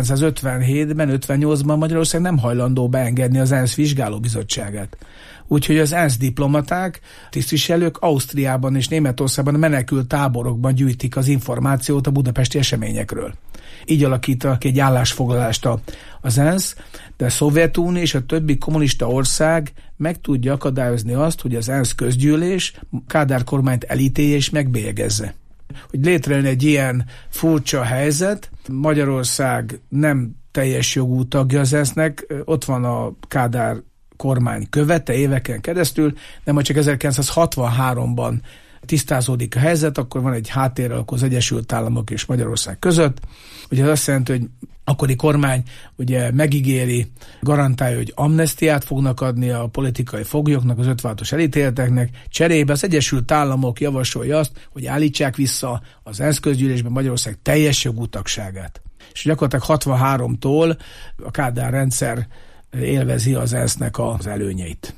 1957-ben, 58-ban Magyarország nem hajlandó beengedni az ENSZ vizsgálóbizottságát. Úgyhogy az ENSZ diplomaták, tisztviselők Ausztriában és Németországban menekült táborokban gyűjtik az információt a budapesti eseményekről. Így alakítanak egy állásfoglalást az ENSZ, de a Szovjetunió és a többi kommunista ország meg tudja akadályozni azt, hogy az ENSZ közgyűlés Kádár kormányt elítélje és megbélyegezze. Hogy létrejön egy ilyen furcsa helyzet, Magyarország nem teljes jogú tagja az ENSZ-nek, ott van a Kádár kormány követe éveken keresztül, de majd csak 1963-ban tisztázódik a helyzet, akkor van egy háttéralkó az Egyesült Államok és Magyarország között. Ugye az azt jelenti, hogy akkori kormány ugye megígéri, garantálja, hogy amnesztiát fognak adni a politikai foglyoknak, az 56-os elítélteknek. Cserébe az Egyesült Államok javasolja azt, hogy állítsák vissza az ENSZ közgyűlésben Magyarország teljes jogú tagságát. És gyakorlatilag 63-tól a Kádár rendszer élvezi az ENSZ-nek az előnyeit.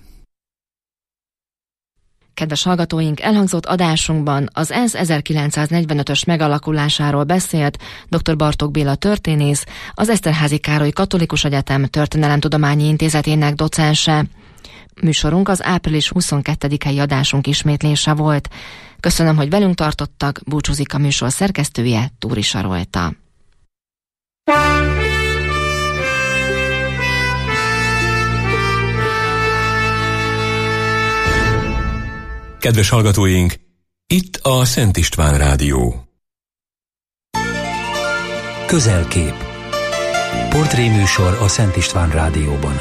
Kedves hallgatóink, elhangzott adásunkban az ENSZ 1945-ös megalakulásáról beszélt dr. Bartók Béla történész, az Eszterházy Károly Katolikus Egyetem Történelemtudományi Intézetének docense. Műsorunk az április 22-i adásunk ismétlése volt. Köszönöm, hogy velünk tartottak, búcsúzik a műsor szerkesztője, Túri Sarolta. Kedves hallgatóink, itt a Szent István Rádió. Közelkép. Portréműsor a Szent István Rádióban.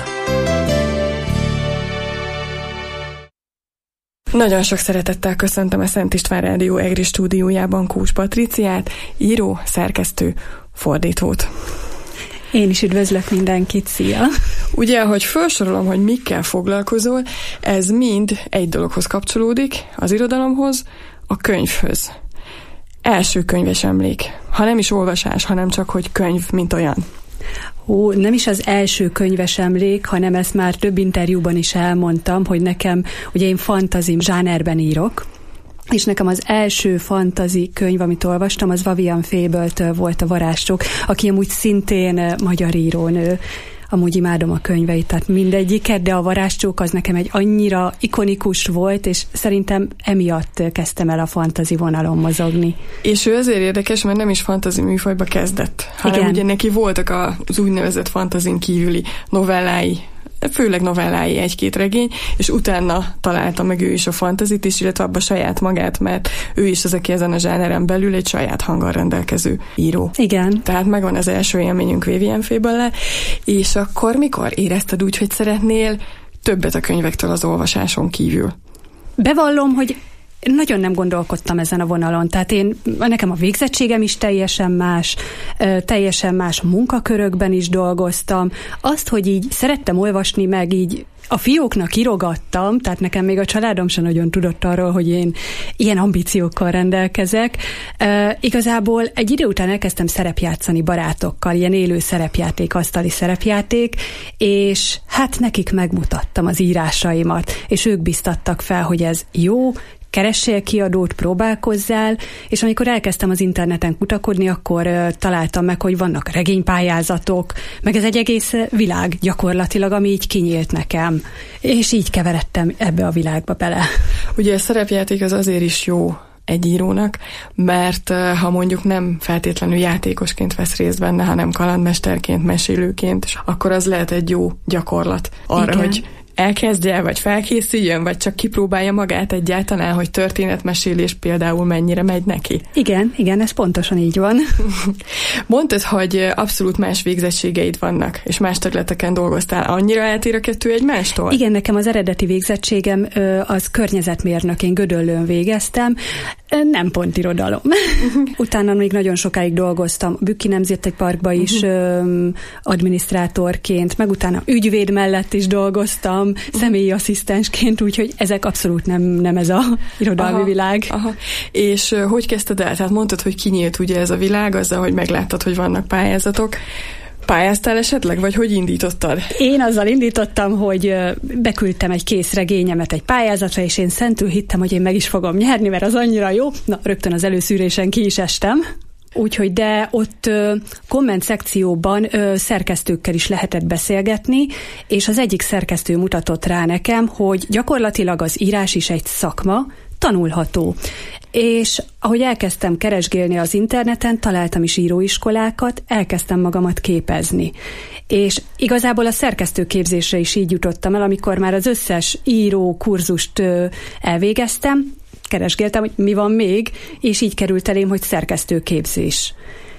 Nagyon sok szeretettel köszöntöm a Szent István Rádió EGRI stúdiójában Kús Patriciát, író, szerkesztő, fordítót. Én is üdvözlök mindenkit, szia! Ugye, ahogy felsorolom, hogy mikkel foglalkozol, ez mind egy dologhoz kapcsolódik, az irodalomhoz, a könyvhöz. első könyves emlék? Ha nem is olvasás, hanem csak, hogy könyv, mint olyan. Nem is az első könyves emlék, hanem ezt már több interjúban is elmondtam, hogy nekem, ugye én fantasy zsánerben írok, és nekem az első fantasy könyv, amit olvastam, az Vivian Fable-től volt, a Varázscsók, aki amúgy szintén magyar írónő. Amúgy imádom a könyveit, tehát mindegyiket, de a Varázscsók az nekem egy annyira ikonikus volt, és szerintem emiatt kezdtem el a fantasy vonalon mozogni. És ő azért érdekes, mert nem is fantasy műfajba kezdett, hanem ugye neki voltak az úgynevezett fantazin kívüli novellái, főleg novellái, egy-két regény, és utána találta meg ő is a fantazit is, illetve abba saját magát, mert ő is az, aki ezen a zsáneren belül egy saját hanggal rendelkező író. Igen. Tehát megvan az első élményünk Vivian Fable-lel, és akkor mikor érezted úgy, hogy szeretnél többet a könyvektől az olvasáson kívül? Bevallom, hogy nagyon nem gondolkodtam ezen a vonalon, tehát nekem a végzettségem is teljesen más munkakörökben is dolgoztam. Azt, hogy így szerettem olvasni, meg így a fióknak írogattam, tehát nekem még a családom sem nagyon tudott arról, hogy én ilyen ambíciókkal rendelkezek. Igazából egy idő után elkezdtem szerepjátszani barátokkal, ilyen élő szerepjáték, asztali szerepjáték, és hát nekik megmutattam az írásaimat, és ők biztattak fel, hogy ez jó, keressél kiadót, próbálkozzál, és amikor elkezdtem az interneten kutakodni, akkor találtam meg, hogy vannak regénypályázatok, meg ez egy egész világ gyakorlatilag, ami így kinyílt nekem, és így keveredtem ebbe a világba bele. Ugye a szerepjáték az azért is jó egy írónak, mert ha mondjuk nem feltétlenül játékosként vesz részt benne, hanem kalandmesterként, mesélőként, akkor az lehet egy jó gyakorlat arra, igen, hogy elkezdje, vagy felkészüljön, vagy csak kipróbálja magát egyáltalán, hogy történetmesélés például mennyire megy neki. Igen, ez pontosan így van. Mondtad, hogy abszolút más végzettségeid vannak, és más területeken dolgoztál. Annyira eltér a kettő egymástól? Igen, nekem az eredeti végzettségem az környezetmérnök, én Gödöllőn végeztem, nem pont irodalom. Utána még nagyon sokáig dolgoztam a Bükki Nemzeti Parkban is adminisztrátorként, meg utána ügyvéd mellett is dolgoztam, személyi asszisztensként, úgyhogy ezek abszolút nem ez a irodalmi világ. Aha. És hogy kezdted el? Tehát mondtad, hogy kinyílt ugye ez a világ, azzal, hogy megláttad, hogy vannak pályázatok. Pályáztál esetleg, vagy hogy indítottad? Én azzal indítottam, hogy beküldtem egy kész regényemet egy pályázatra, és én szentül hittem, hogy én meg is fogom nyerni, mert az annyira jó. Na, rögtön az előszűrésen ki is estem. Úgyhogy, de ott komment szekcióban szerkesztőkkel is lehetett beszélgetni, és az egyik szerkesztő mutatott rá nekem, hogy gyakorlatilag az írás is egy szakma, tanulható. És ahogy elkezdtem keresgélni az interneten, találtam is íróiskolákat, elkezdtem magamat képezni. És igazából a szerkesztőképzésre is így jutottam el, amikor már az összes író kurzust elvégeztem, keresgéltem, hogy mi van még, és így került elém, hogy szerkesztőképzés.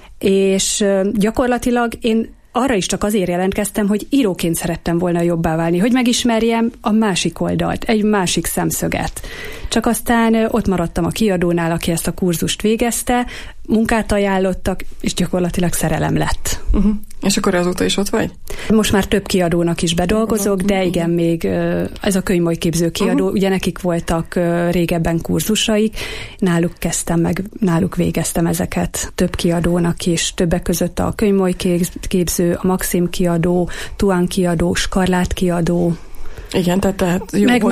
És gyakorlatilag én arra is csak azért jelentkeztem, hogy íróként szerettem volna jobbá válni, hogy megismerjem a másik oldalt, egy másik szemszöget. Csak aztán ott maradtam a kiadónál, aki ezt a kurzust végezte, munkát ajánlottak, és gyakorlatilag szerelem lett. És akkor azóta is ott vagy? Most már több kiadónak is bedolgozok, de igen, még ez a könyvmolyképző kiadó, ugye nekik voltak régebben kurzusaik, náluk kezdtem meg, náluk végeztem ezeket több kiadónak is, többek között a könyvmolyképző, a Maxim kiadó, Tuan kiadó, Skarlát kiadó. Igen, tehát jó meg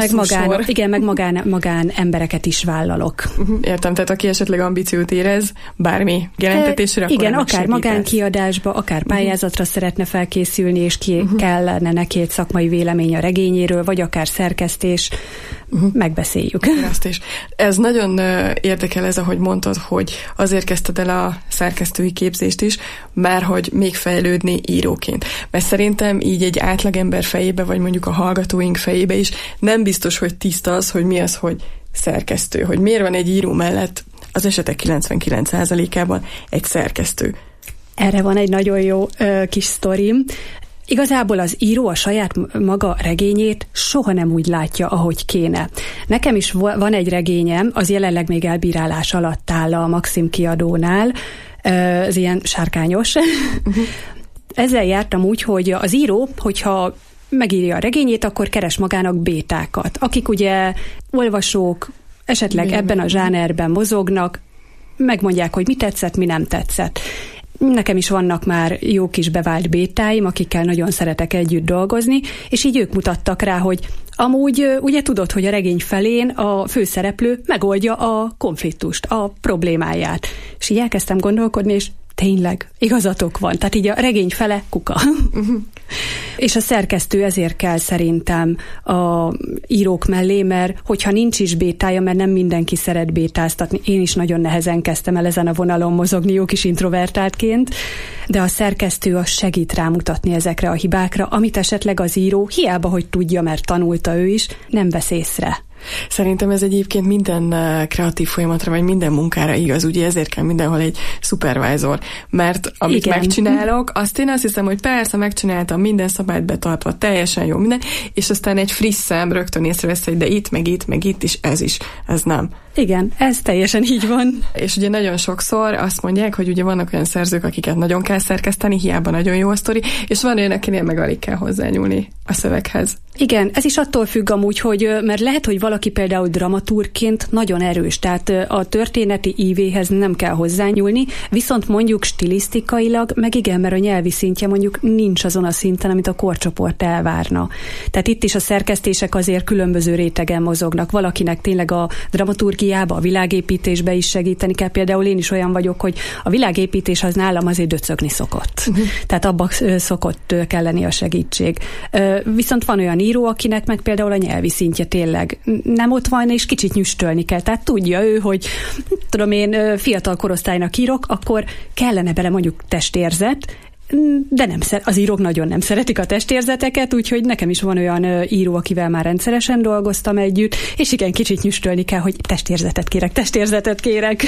magán embereket is vállalok. Értem, tehát aki esetleg ambíciót érez bármi jelentetésre, akkor igen, akár magánkiadásba, akár pályázatra szeretne felkészülni, és kellene neki egy szakmai vélemény a regényéről, vagy akár szerkesztés, megbeszéljük. Azt is. Ez nagyon érdekel ez, ahogy mondtad, hogy azért kezdted el a szerkesztői képzést is, mert hogy még fejlődni íróként. Mert szerintem így egy átlagember fejébe, vagy mondjuk a hallgatóink fejébe is nem biztos, hogy tiszta az, hogy mi az, hogy szerkesztő. Hogy miért van egy író mellett az esetek 99%-ában egy szerkesztő. Erre van egy nagyon jó kis sztorim. Igazából az író a saját maga regényét soha nem úgy látja, ahogy kéne. Nekem is van egy regényem, az jelenleg még elbírálás alatt áll a Maxim kiadónál, ez ilyen sárkányos. Ezzel jártam úgy, hogy az író, hogyha megírja a regényét, akkor keres magának bétákat, akik ugye olvasók, esetleg ebben a zsánerben mozognak, megmondják, hogy mi tetszett, mi nem tetszett. Nekem is vannak már jó kis bevált bétáim, akikkel nagyon szeretek együtt dolgozni, és így ők mutattak rá, hogy amúgy ugye tudod, hogy a regény felén a főszereplő megoldja a konfliktust, a problémáját. És így elkezdtem gondolkodni, és tényleg, igazatok van. Tehát így a regény fele kuka. És a szerkesztő ezért kell szerintem a írók mellé, mert hogyha nincs is bétája, mert nem mindenki szeret bétáztatni. Én is nagyon nehezen kezdtem el ezen a vonalon mozogni, jó kis introvertáltként, de a szerkesztő az segít rámutatni ezekre a hibákra, amit esetleg az író, hiába, hogy tudja, mert tanulta ő is, nem vesz észre. Szerintem ez egyébként minden kreatív folyamatra, vagy minden munkára igaz, ugye ezért kell mindenhol egy supervisor, mert amit megcsinálok, én azt hiszem, hogy persze megcsináltam minden szabályt betartva, teljesen jó minden, és aztán egy friss szem rögtön észrevesz, hogy de itt, meg itt is, ez nem. Igen, ez teljesen így van. És ugye nagyon sokszor azt mondják, hogy ugye vannak olyan szerzők, akiket nagyon kell szerkeszteni, hiába nagyon jó a sztori, és van olyan, akinél meg alig kell hozzányúlni a szöveghez. Igen, ez is attól függ amúgy, hogy mert lehet, hogy valaki például dramaturgként nagyon erős, tehát a történeti ívéhez nem kell hozzányúlni, viszont mondjuk stilisztikailag, meg igen, mert a nyelvi szintje mondjuk nincs azon a szinten, amit a korcsoport elvárna. Tehát itt is a szerkesztések azért különböző rétegen mozognak. Valakinek tényleg a dramaturgiába, a világépítésbe is segíteni kell. Például én is olyan vagyok, hogy a világépítés az nálam azért döcögni szokott. Tehát abba szokott kell lenni a segítség. Viszont van olyan író, akinek meg például a nyelvi szintje tényleg nem ott van, és kicsit nyüstölni kell. Tehát tudja ő, hogy tudom én, fiatal korosztálynak írok, akkor kellene bele mondjuk testérzet, de az írók nagyon nem szeretik a testérzeteket, úgyhogy nekem is van olyan író, akivel már rendszeresen dolgoztam együtt, és igen, kicsit nyüstölni kell, hogy testérzetet kérek.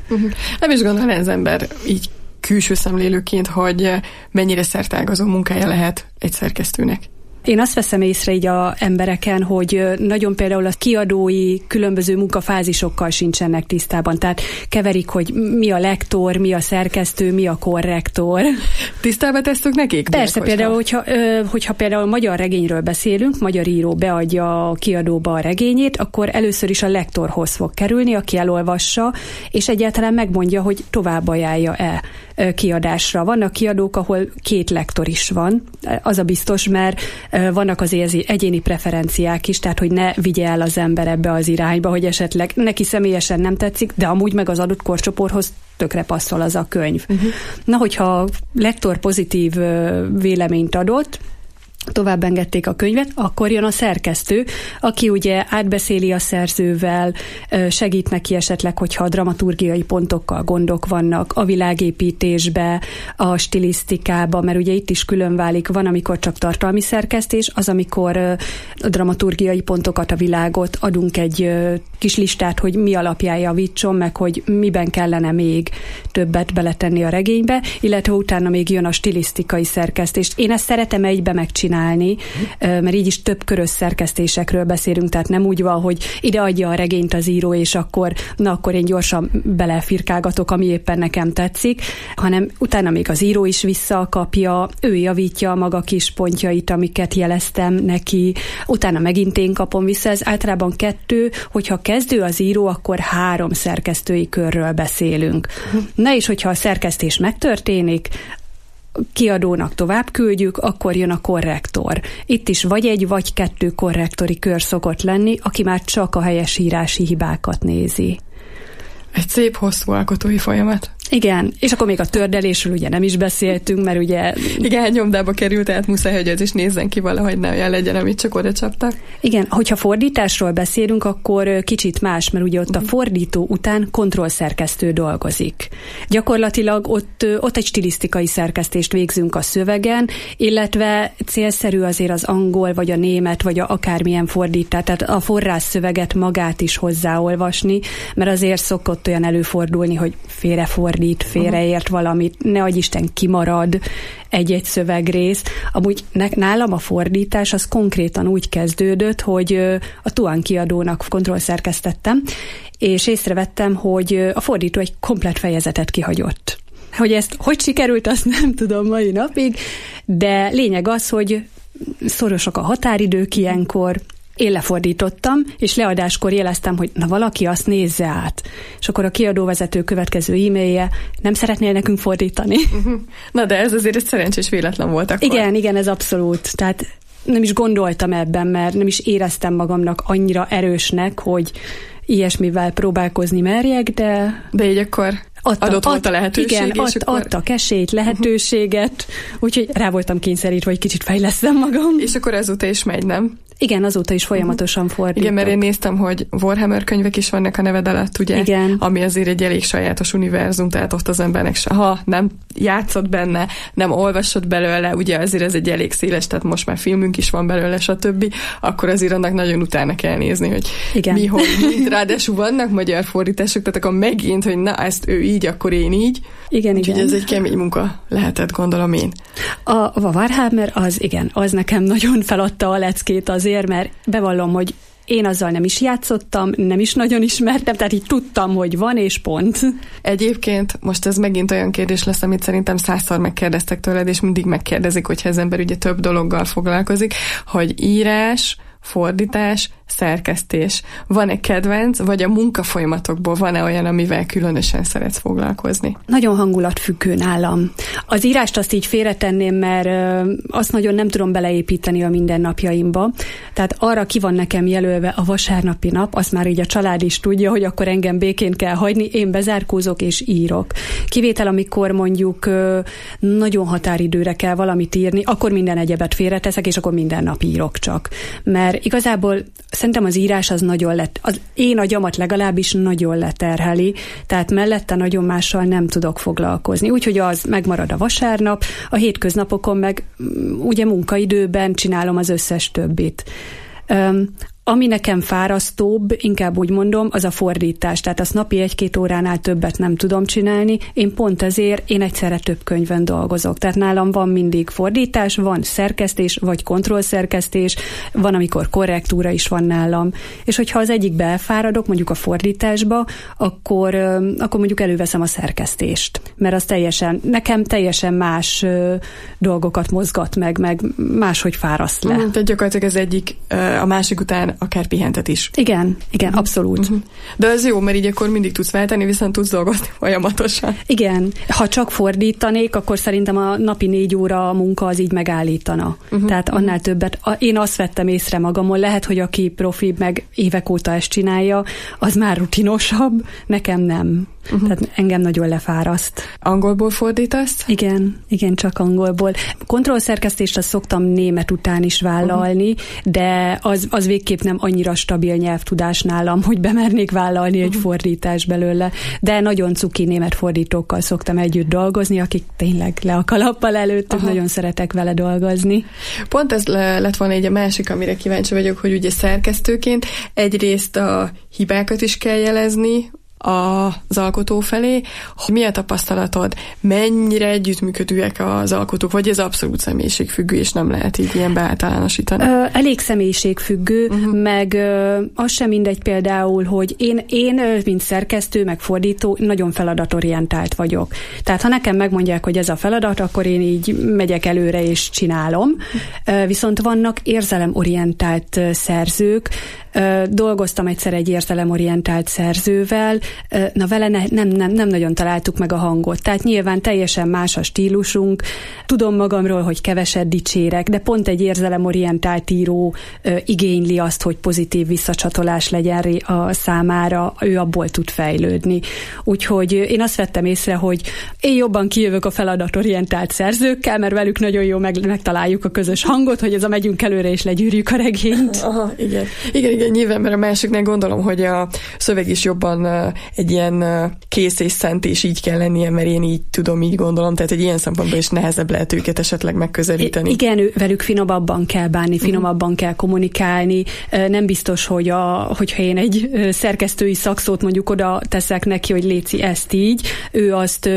Nem is gondolom az ember így külső szemlélőként, hogy mennyire szertágazó munkája lehet egy szerkesztőnek. Én azt veszem észre így a embereken, hogy nagyon például a kiadói különböző munkafázisokkal sincsenek tisztában. Tehát keverik, hogy mi a lektor, mi a szerkesztő, mi a korrektor. Tisztába tesszük nekik? Persze, például, hogyha például magyar regényről beszélünk, magyar író beadja a kiadóba a regényét, akkor először is a lektorhoz fog kerülni, aki elolvassa, és egyáltalán megmondja, hogy tovább ajánlja-e kiadásra. Vannak kiadók, ahol 2 lektor is van, az a biztos, mert vannak az egyéni preferenciák is, tehát hogy ne vigye el az ember ebbe az irányba, hogy esetleg neki személyesen nem tetszik, de amúgy meg az adott korcsoporthoz tökre passzol az a könyv. Na, hogyha lektor pozitív véleményt adott, tovább engedték a könyvet, akkor jön a szerkesztő, aki ugye átbeszéli a szerzővel, segít neki esetleg, hogyha a dramaturgiai pontokkal gondok vannak, a világépítésbe, a stilisztikába, mert ugye itt is külön válik, van, amikor csak tartalmi szerkesztés, az, amikor a dramaturgiai pontokat, a világot, adunk egy kis listát, hogy mi alapján javítson, meg hogy miben kellene még többet beletenni a regénybe, illetve utána még jön a stilisztikai szerkesztést. Én ezt szeretem egybe megcsinálni, mert így is több körös szerkesztésekről beszélünk, tehát nem úgy van, hogy ide adja a regényt az író, és akkor én gyorsan belefirkálgatok, ami éppen nekem tetszik, hanem utána még az író is visszakapja, ő javítja a maga kis pontjait, amiket jeleztem neki, utána megint én kapom vissza, ez általában 2, hogyha kezdő az író, akkor 3 szerkesztői körről beszélünk. Na és hogyha a szerkesztés megtörténik, kiadónak tovább küldjük, akkor jön a korrektor. Itt is vagy 1, vagy 2 korrektori kör szokott lenni, aki már csak a helyesírási hibákat nézi. Egy szép, hosszú alkotói folyamat. Igen, és akkor még a tördelésről ugye nem is beszéltünk, mert ugye... Igen, nyomdába került, tehát muszáj, hogy ez is nézzen ki valahogy, ne olyan legyen, amit csak oda csaptak. Igen, hogyha fordításról beszélünk, akkor kicsit más, mert ugye ott a fordító után kontrollszerkesztő dolgozik. Gyakorlatilag ott egy stilisztikai szerkesztést végzünk a szövegen, illetve célszerű azért az angol, vagy a német, vagy akármilyen fordítás, tehát a forrás szöveget magát is hozzáolvasni, mert azért szokott olyan előfordulni, hogy félreért valamit, ne adj Isten kimarad egy-egy szövegrész. Amúgy nálam a fordítás az konkrétan úgy kezdődött, hogy a Tuan kiadónak kontrollszerkesztettem, és észrevettem, hogy a fordító egy komplett fejezetet kihagyott. Hogy ezt hogy sikerült, azt nem tudom mai napig, de lényeg az, hogy szorosak a határidők ilyenkor, Én lefordítottam, és leadáskor jeleztem, hogy na valaki azt nézze át. És akkor a kiadóvezető következő e-mailje, nem szeretnél nekünk fordítani? Na de ez azért egy szerencsés véletlen volt akkor. Igen, ez abszolút. Tehát nem is gondoltam ebben, mert nem is éreztem magamnak annyira erősnek, hogy ilyesmivel próbálkozni merjek, de így akkor adott volt a lehetőség. Igen, adtak esélyt, lehetőséget, úgyhogy rá voltam kényszerítve, hogy kicsit fejlesztem magam. És akkor azóta is megy, nem? Igen, azóta is folyamatosan fordítok. Igen, mert én néztem, hogy Warhammer könyvek is vannak a neved alatt, ugye? Igen. Ami azért egy elég sajátos univerzum, tehát ott az embernek ha nem játszott benne, nem olvasott belőle, ugye azért ez egy elég széles, tehát most már filmünk is van belőle, stb., akkor azért annak nagyon utána kell nézni, hogy igen. Mi, hogy ráadásul vannak magyar fordítások, tehát akkor megint, hogy na, ezt ő így, akkor én így. Igen. Úgyhogy ez egy kemény munka lehetett, gondolom én. A Warhammer az nekem nagyon feladta a leckét azért, mert bevallom, hogy én azzal nem is játszottam, nem is nagyon ismertem, tehát így tudtam, hogy van, és pont. Egyébként most ez megint olyan kérdés lesz, amit szerintem 100-szor megkérdeztek tőled, és mindig megkérdezik, hogyha az ember ugye több dologgal foglalkozik, hogy írás, fordítás, szerkesztés. Van-e kedvenc, vagy a munkafolyamatokból van-e olyan, amivel különösen szeretsz foglalkozni? Nagyon hangulatfüggő nálam. Az írást azt így félretenném, mert azt nagyon nem tudom beleépíteni a mindennapjaimba. Tehát arra ki van nekem jelölve a vasárnapi nap, azt már így a család is tudja, hogy akkor engem békén kell hagyni, én bezárkózok és írok. Kivétel, amikor mondjuk nagyon határidőre kell valamit írni, akkor minden egyebet félreteszek, és akkor minden nap írok csak. Mert igazából szerintem az írás az nagyon az én agyamat legalábbis nagyon leterheli, tehát mellette nagyon mással nem tudok foglalkozni. Úgyhogy az megmarad a vasárnap, a hétköznapokon meg ugye munkaidőben csinálom az összes többit. Ami nekem fárasztóbb, inkább úgy mondom, az a fordítás. Tehát azt napi 1-2 óránál többet nem tudom csinálni. Én pont ezért egyszerre több könyvön dolgozok. Tehát nálam van mindig fordítás, van szerkesztés, vagy kontrollszerkesztés, van, amikor korrektúra is van nálam. És hogyha az egyikbe elfáradok, mondjuk a fordításba, akkor mondjuk előveszem a szerkesztést. Mert az nekem teljesen más dolgokat mozgat meg máshogy fáraszt le. Tehát gyakorlatilag az egyik a másik után akár pihentet is. Igen, abszolút. De ez jó, mert így akkor mindig tudsz váltani, viszont tudsz dolgozni folyamatosan. Igen, ha csak fordítanék, akkor szerintem a napi 4 óra munka az így megállítana. Tehát annál többet. Én azt vettem észre magamon, lehet, hogy aki profi, meg évek óta ezt csinálja, az már rutinosabb, nekem nem. Tehát engem nagyon lefáraszt. Angolból fordítasz? Igen, csak angolból. Kontrollszerkesztést azt szoktam német után is vállalni, de az végképp nem annyira stabil nyelvtudás nálam, hogy bemernék vállalni egy fordítás belőle. De nagyon cuki német fordítókkal szoktam együtt dolgozni, akik tényleg le a kalappal előttük, nagyon szeretek vele dolgozni. Pont ez lett volna egy a másik, amire kíváncsi vagyok, hogy ugye szerkesztőként egyrészt a hibákat is kell jelezni az alkotó felé. Mi a tapasztalatod? Mennyire együttműködőek az alkotók? Vagy ez abszolút személyiségfüggő, és nem lehet így ilyen beáltalánosítani? Elég személyiségfüggő, meg az sem mindegy például, hogy én mint szerkesztő, meg fordító, nagyon feladatorientált vagyok. Tehát ha nekem megmondják, hogy ez a feladat, akkor én így megyek előre és csinálom. Viszont vannak érzelemorientált szerzők. Dolgoztam egyszer egy érzelemorientált szerzővel, na vele nem nagyon találtuk meg a hangot. Tehát nyilván teljesen más a stílusunk. Tudom magamról, hogy keveset dicsérek, de pont egy érzelemorientált író igényli azt, hogy pozitív visszacsatolás legyen a számára, ő abból tud fejlődni. Úgyhogy én azt vettem észre, hogy én jobban kijövök a feladatorientált szerzőkkel, mert velük nagyon jó megtaláljuk a közös hangot, hogy ez a megyünk előre és legyűrjük a regényt. Aha, igen, nyilván, mert a másiknál gondolom, hogy a szöveg is jobban egy ilyen kész és szent, és így kell lennie, mert én így tudom, így gondolom, tehát egy ilyen szempontból is nehezebb lehet őket esetleg megközelíteni. Igen, velük finomabban kell bánni, finomabban kell kommunikálni. Nem biztos, hogyha én egy szerkesztői szakszót mondjuk oda teszek neki, hogy léci ezt így, ő azt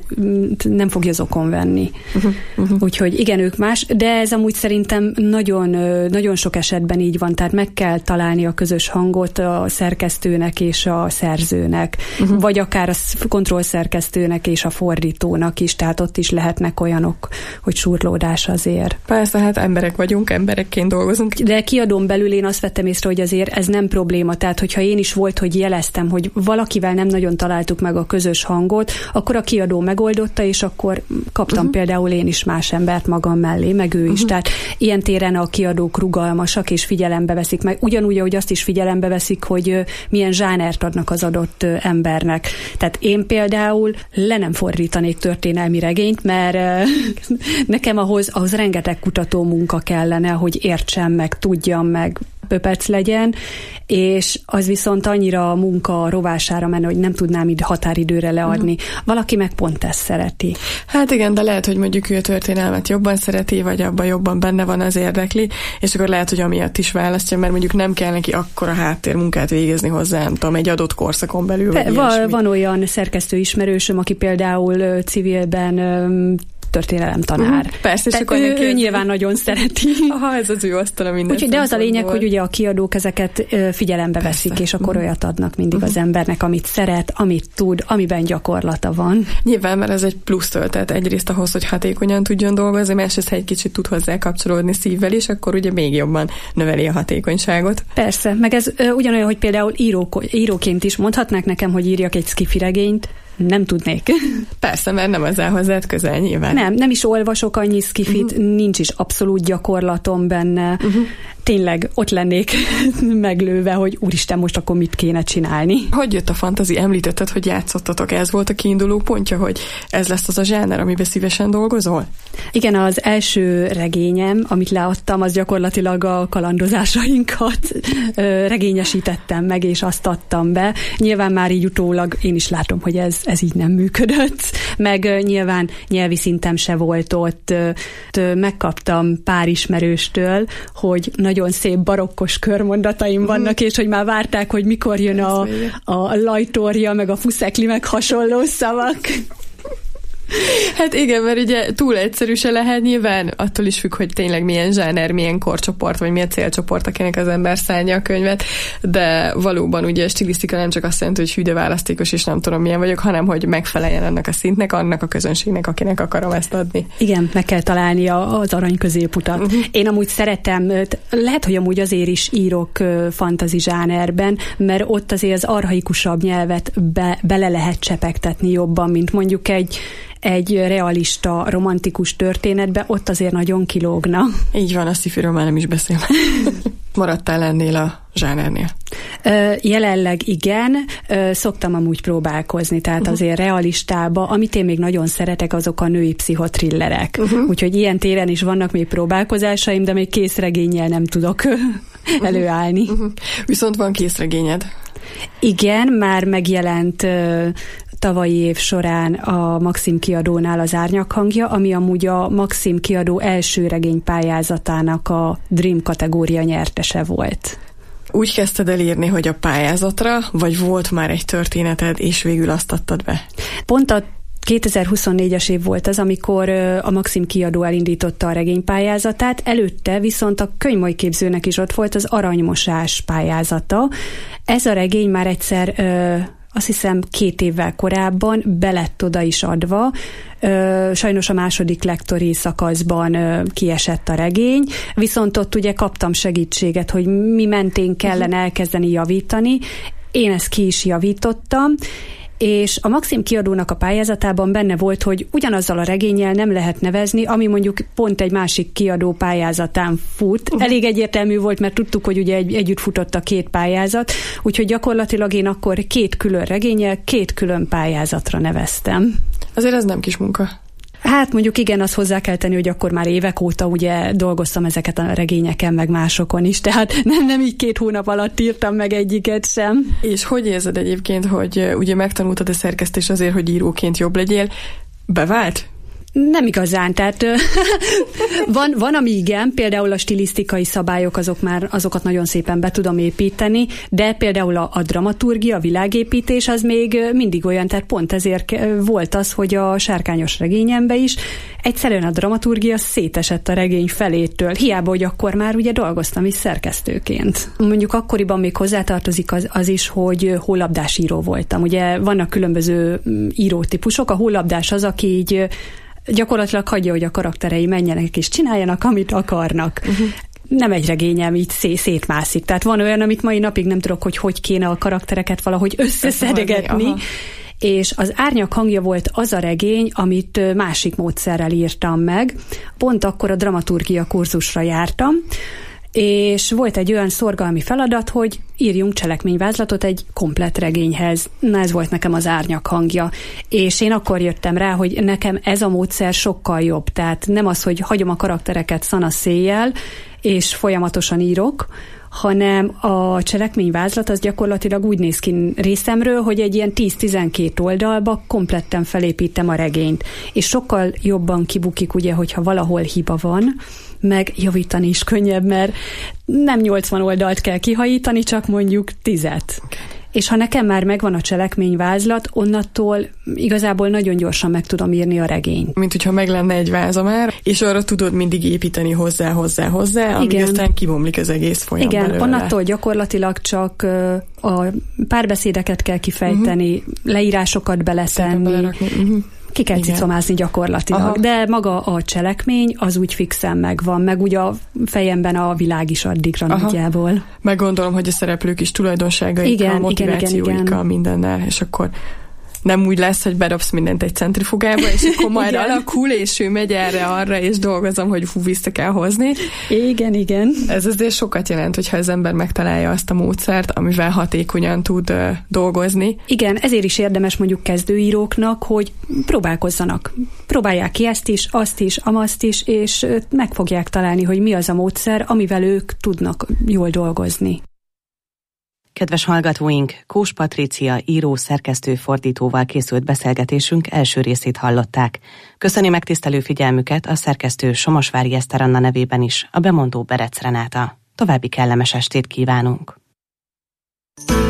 nem fogja zokon venni. Úgyhogy igen, ők más, de ez amúgy szerintem nagyon, nagyon sok esetben így van, tehát meg kell találni találni a közös hangot a szerkesztőnek és a szerzőnek, vagy akár a kontrollszerkesztőnek és a fordítónak is, tehát ott is lehetnek olyanok, hogy surlódás azért. Persze, hát emberek vagyunk, emberekként dolgozunk. De kiadón belül én azt vettem észre, hogy azért ez nem probléma, tehát hogyha én is volt, hogy jeleztem, hogy valakivel nem nagyon találtuk meg a közös hangot, akkor a kiadó megoldotta, és akkor kaptam például én is más embert magam mellé, meg ő is. Tehát ilyen téren a kiadók rugalmasak, és figyelembe veszik meg. Ugyanúgy, ahogy azt is figyelembe veszik, hogy milyen zsánert adnak az adott embernek. Tehát én például le nem fordítanék történelmi regényt, mert nekem ahhoz rengeteg kutató munka kellene, hogy értsem meg, tudjam meg, pöpec legyen, és az viszont annyira a munka rovására menne, hogy nem tudnám így határidőre leadni. Valaki meg pont ezt szereti. Hát igen, de lehet, hogy mondjuk ő a történelmet jobban szereti, vagy abban jobban benne van, az érdekli, és akkor lehet, hogy amiatt is választja, mert mondjuk nem kell neki akkora háttérmunkát végezni hozzá, nem tudom, egy adott korszakon belül. Van olyan szerkesztő ismerősöm, aki például civilben történelem tanár. Persze, és akkor ő nyilván nagyon szereti. Aha, ez az ő asztala minden. De az a lényeg, hogy ugye a kiadók ezeket figyelembe veszik, és akkor olyat adnak mindig az embernek, amit szeret, amit tud, amiben gyakorlata van. Nyilván, mert ez egy plusz töltet egyrészt ahhoz, hogy hatékonyan tudjon dolgozni, másrészt, ha egy kicsit tud hozzá kapcsolódni szívvel is, akkor ugye még jobban növeli a hatékonyságot. Persze, meg ez ugyanolyan, hogy például íróként is mondhatnák nekem, hogy írjak egy sci-fi regényt, nem tudnék. Persze, mert nem az áll hozzád közel nyilván. Nem is olvasok annyi szkifit, nincs is abszolút gyakorlatom benne. Tényleg ott lennék meglőve, hogy úristen, most akkor mit kéne csinálni. Hogy jött a fantasy? Említetted, hogy játszottatok. Ez volt a kiinduló pontja, hogy ez lesz az a zsáner, amiben szívesen dolgozol? Igen, az első regényem, amit leadtam, az gyakorlatilag a kalandozásainkat regényesítettem meg, és azt adtam be. Nyilván már így utólag én is látom, hogy ez így nem működött, meg nyilván nyelvi szintem se volt ott. Megkaptam pár ismerőstől, hogy nagyon szép barokkos körmondataim vannak, és hogy már várták, hogy mikor jön a lajtorja, meg a fuszekli, meg hasonló szavak. Hát igen, mert ugye túl egyszerű se lehet nyilván, attól is függ, hogy tényleg milyen zsáner, milyen korcsoport, vagy milyen célcsoport, akinek az ember szállja a könyvet, de valóban ugye a stilisztika nem csak azt jelenti, hogy hű, de választékos, és nem tudom milyen vagyok, hanem hogy megfeleljen annak a szintnek, annak a közönségnek, akinek akarom ezt adni. Igen, meg kell találni az arany középutat. Én amúgy szeretem, lehet, hogy amúgy azért is írok fantasy zsánerben, mert ott azért az archaikusabb nyelvet bele lehet csepegtetni jobban, mint mondjuk egy realista, romantikus történetbe, ott azért nagyon kilógna. Így van, a sci-firől már nem is beszél. Maradtál ennél a zsánernél? Jelenleg igen, szoktam amúgy próbálkozni, tehát azért realistába, amit én még nagyon szeretek, azok a női pszichotrillerek. Úgyhogy ilyen téren is vannak még próbálkozásaim, de még készregénnyel nem tudok előállni. Viszont van készregényed? Igen, már megjelent tavalyi év során a Maxim kiadónál az Árnyak hangja, ami amúgy a Maxim kiadó első regénypályázatának a Dream kategória nyertese volt. Úgy kezdted el írni, hogy a pályázatra, vagy volt már egy történeted, és végül azt adtad be? Pont a 2024-es év volt az, amikor a Maxim kiadó elindította a regénypályázatát, előtte viszont a könyvmolyképzőnek is ott volt az Aranymosás pályázata. Ez a regény már egyszer azt hiszem 2 évvel korábban belett oda is adva. Sajnos a második lektori szakaszban kiesett a regény, viszont ott ugye kaptam segítséget, hogy mi mentén kellene elkezdeni javítani. Én ezt ki is javítottam, és a Maxim kiadónak a pályázatában benne volt, hogy ugyanazzal a regénnyel nem lehet nevezni, ami mondjuk pont egy másik kiadó pályázatán fut. Elég egyértelmű volt, mert tudtuk, hogy ugye együtt futott a 2 pályázat, úgyhogy gyakorlatilag én akkor 2 külön regénnyel 2 külön pályázatra neveztem. Azért ez nem kis munka. Hát mondjuk igen, azt hozzá kell tenni, hogy akkor már évek óta ugye dolgoztam ezeket a regényeken, meg másokon is, tehát nem így 2 hónap alatt írtam meg egyiket sem. És hogy érzed egyébként, hogy ugye megtanultad a szerkesztést azért, hogy íróként jobb legyél? Bevált? Nem igazán, tehát van, ami igen, például a stilisztikai szabályok, azokat nagyon szépen be tudom építeni, de például a dramaturgia, a világépítés az még mindig olyan, tehát pont ezért volt az, hogy a Sárkányos regényembe is egyszerűen a dramaturgia szétesett a regény felétől. Hiába, hogy akkor már ugye dolgoztam is szerkesztőként. Mondjuk akkoriban még hozzátartozik az is, hogy hólabdásíró voltam. Ugye vannak különböző írótípusok, a hólabdás az, aki így gyakorlatilag hagyja, hogy a karakterei menjenek és csináljanak, amit akarnak. Nem egy regényem így szétmászik. Tehát van olyan, amit mai napig nem tudok, hogy kéne a karaktereket valahogy összeszedegetni. És az Árnyak hangja volt az a regény, amit másik módszerrel írtam meg. Pont akkor a dramaturgia kurzusra jártam, és volt egy olyan szorgalmi feladat, hogy írjunk cselekményvázlatot egy komplett regényhez. Na, ez volt nekem az Árnyak hangja. És én akkor jöttem rá, hogy nekem ez a módszer sokkal jobb. Tehát nem az, hogy hagyom a karaktereket szanaszéjjel, és folyamatosan írok, hanem a cselekményvázlat az gyakorlatilag úgy néz ki részemről, hogy egy ilyen 10-12 oldalba kompletten felépítem a regényt. És sokkal jobban kibukik, ugye, hogyha valahol hiba van, meg javítani is könnyebb, mert nem 80 oldalt kell kihajítani, csak mondjuk 10. És ha nekem már megvan a cselekményvázlat, onnantól igazából nagyon gyorsan meg tudom írni a regényt. Mint hogyha meg lenne egy váza már, és arra tudod mindig építeni hozzá, amíg aztán kibomlik az egész folyam belőle. Onnantól gyakorlatilag csak a párbeszédeket kell kifejteni, leírásokat beletenni, ki kell cicomázni gyakorlatilag. Aha. De maga a cselekmény az úgy fixen megvan, meg úgy a fejemben a világ is addigra nagyjából. Meggondolom, hogy a szereplők is tulajdonságaikkal, motivációikkal, mindennel, és akkor nem úgy lesz, hogy bedobsz mindent egy centrifugába, és akkor majd alakul, és ő megy erre-arra, és dolgozom, hogy vissza kell hozni. Igen. Ez azért sokat jelent, hogyha az ember megtalálja azt a módszert, amivel hatékonyan tud dolgozni. Igen, ezért is érdemes mondjuk kezdőíróknak, hogy próbálkozzanak. Próbálják ki ezt is, azt is, amazt is, és meg fogják találni, hogy mi az a módszer, amivel ők tudnak jól dolgozni. Kedves hallgatóink, Kós Patrícia író, szerkesztő, fordítóval készült beszélgetésünk első részét hallották. Köszöni megtisztelő figyelmüket a szerkesztő Somosvári Eszter Anna nevében is, a bemondó Berec Renáta. További kellemes estét kívánunk!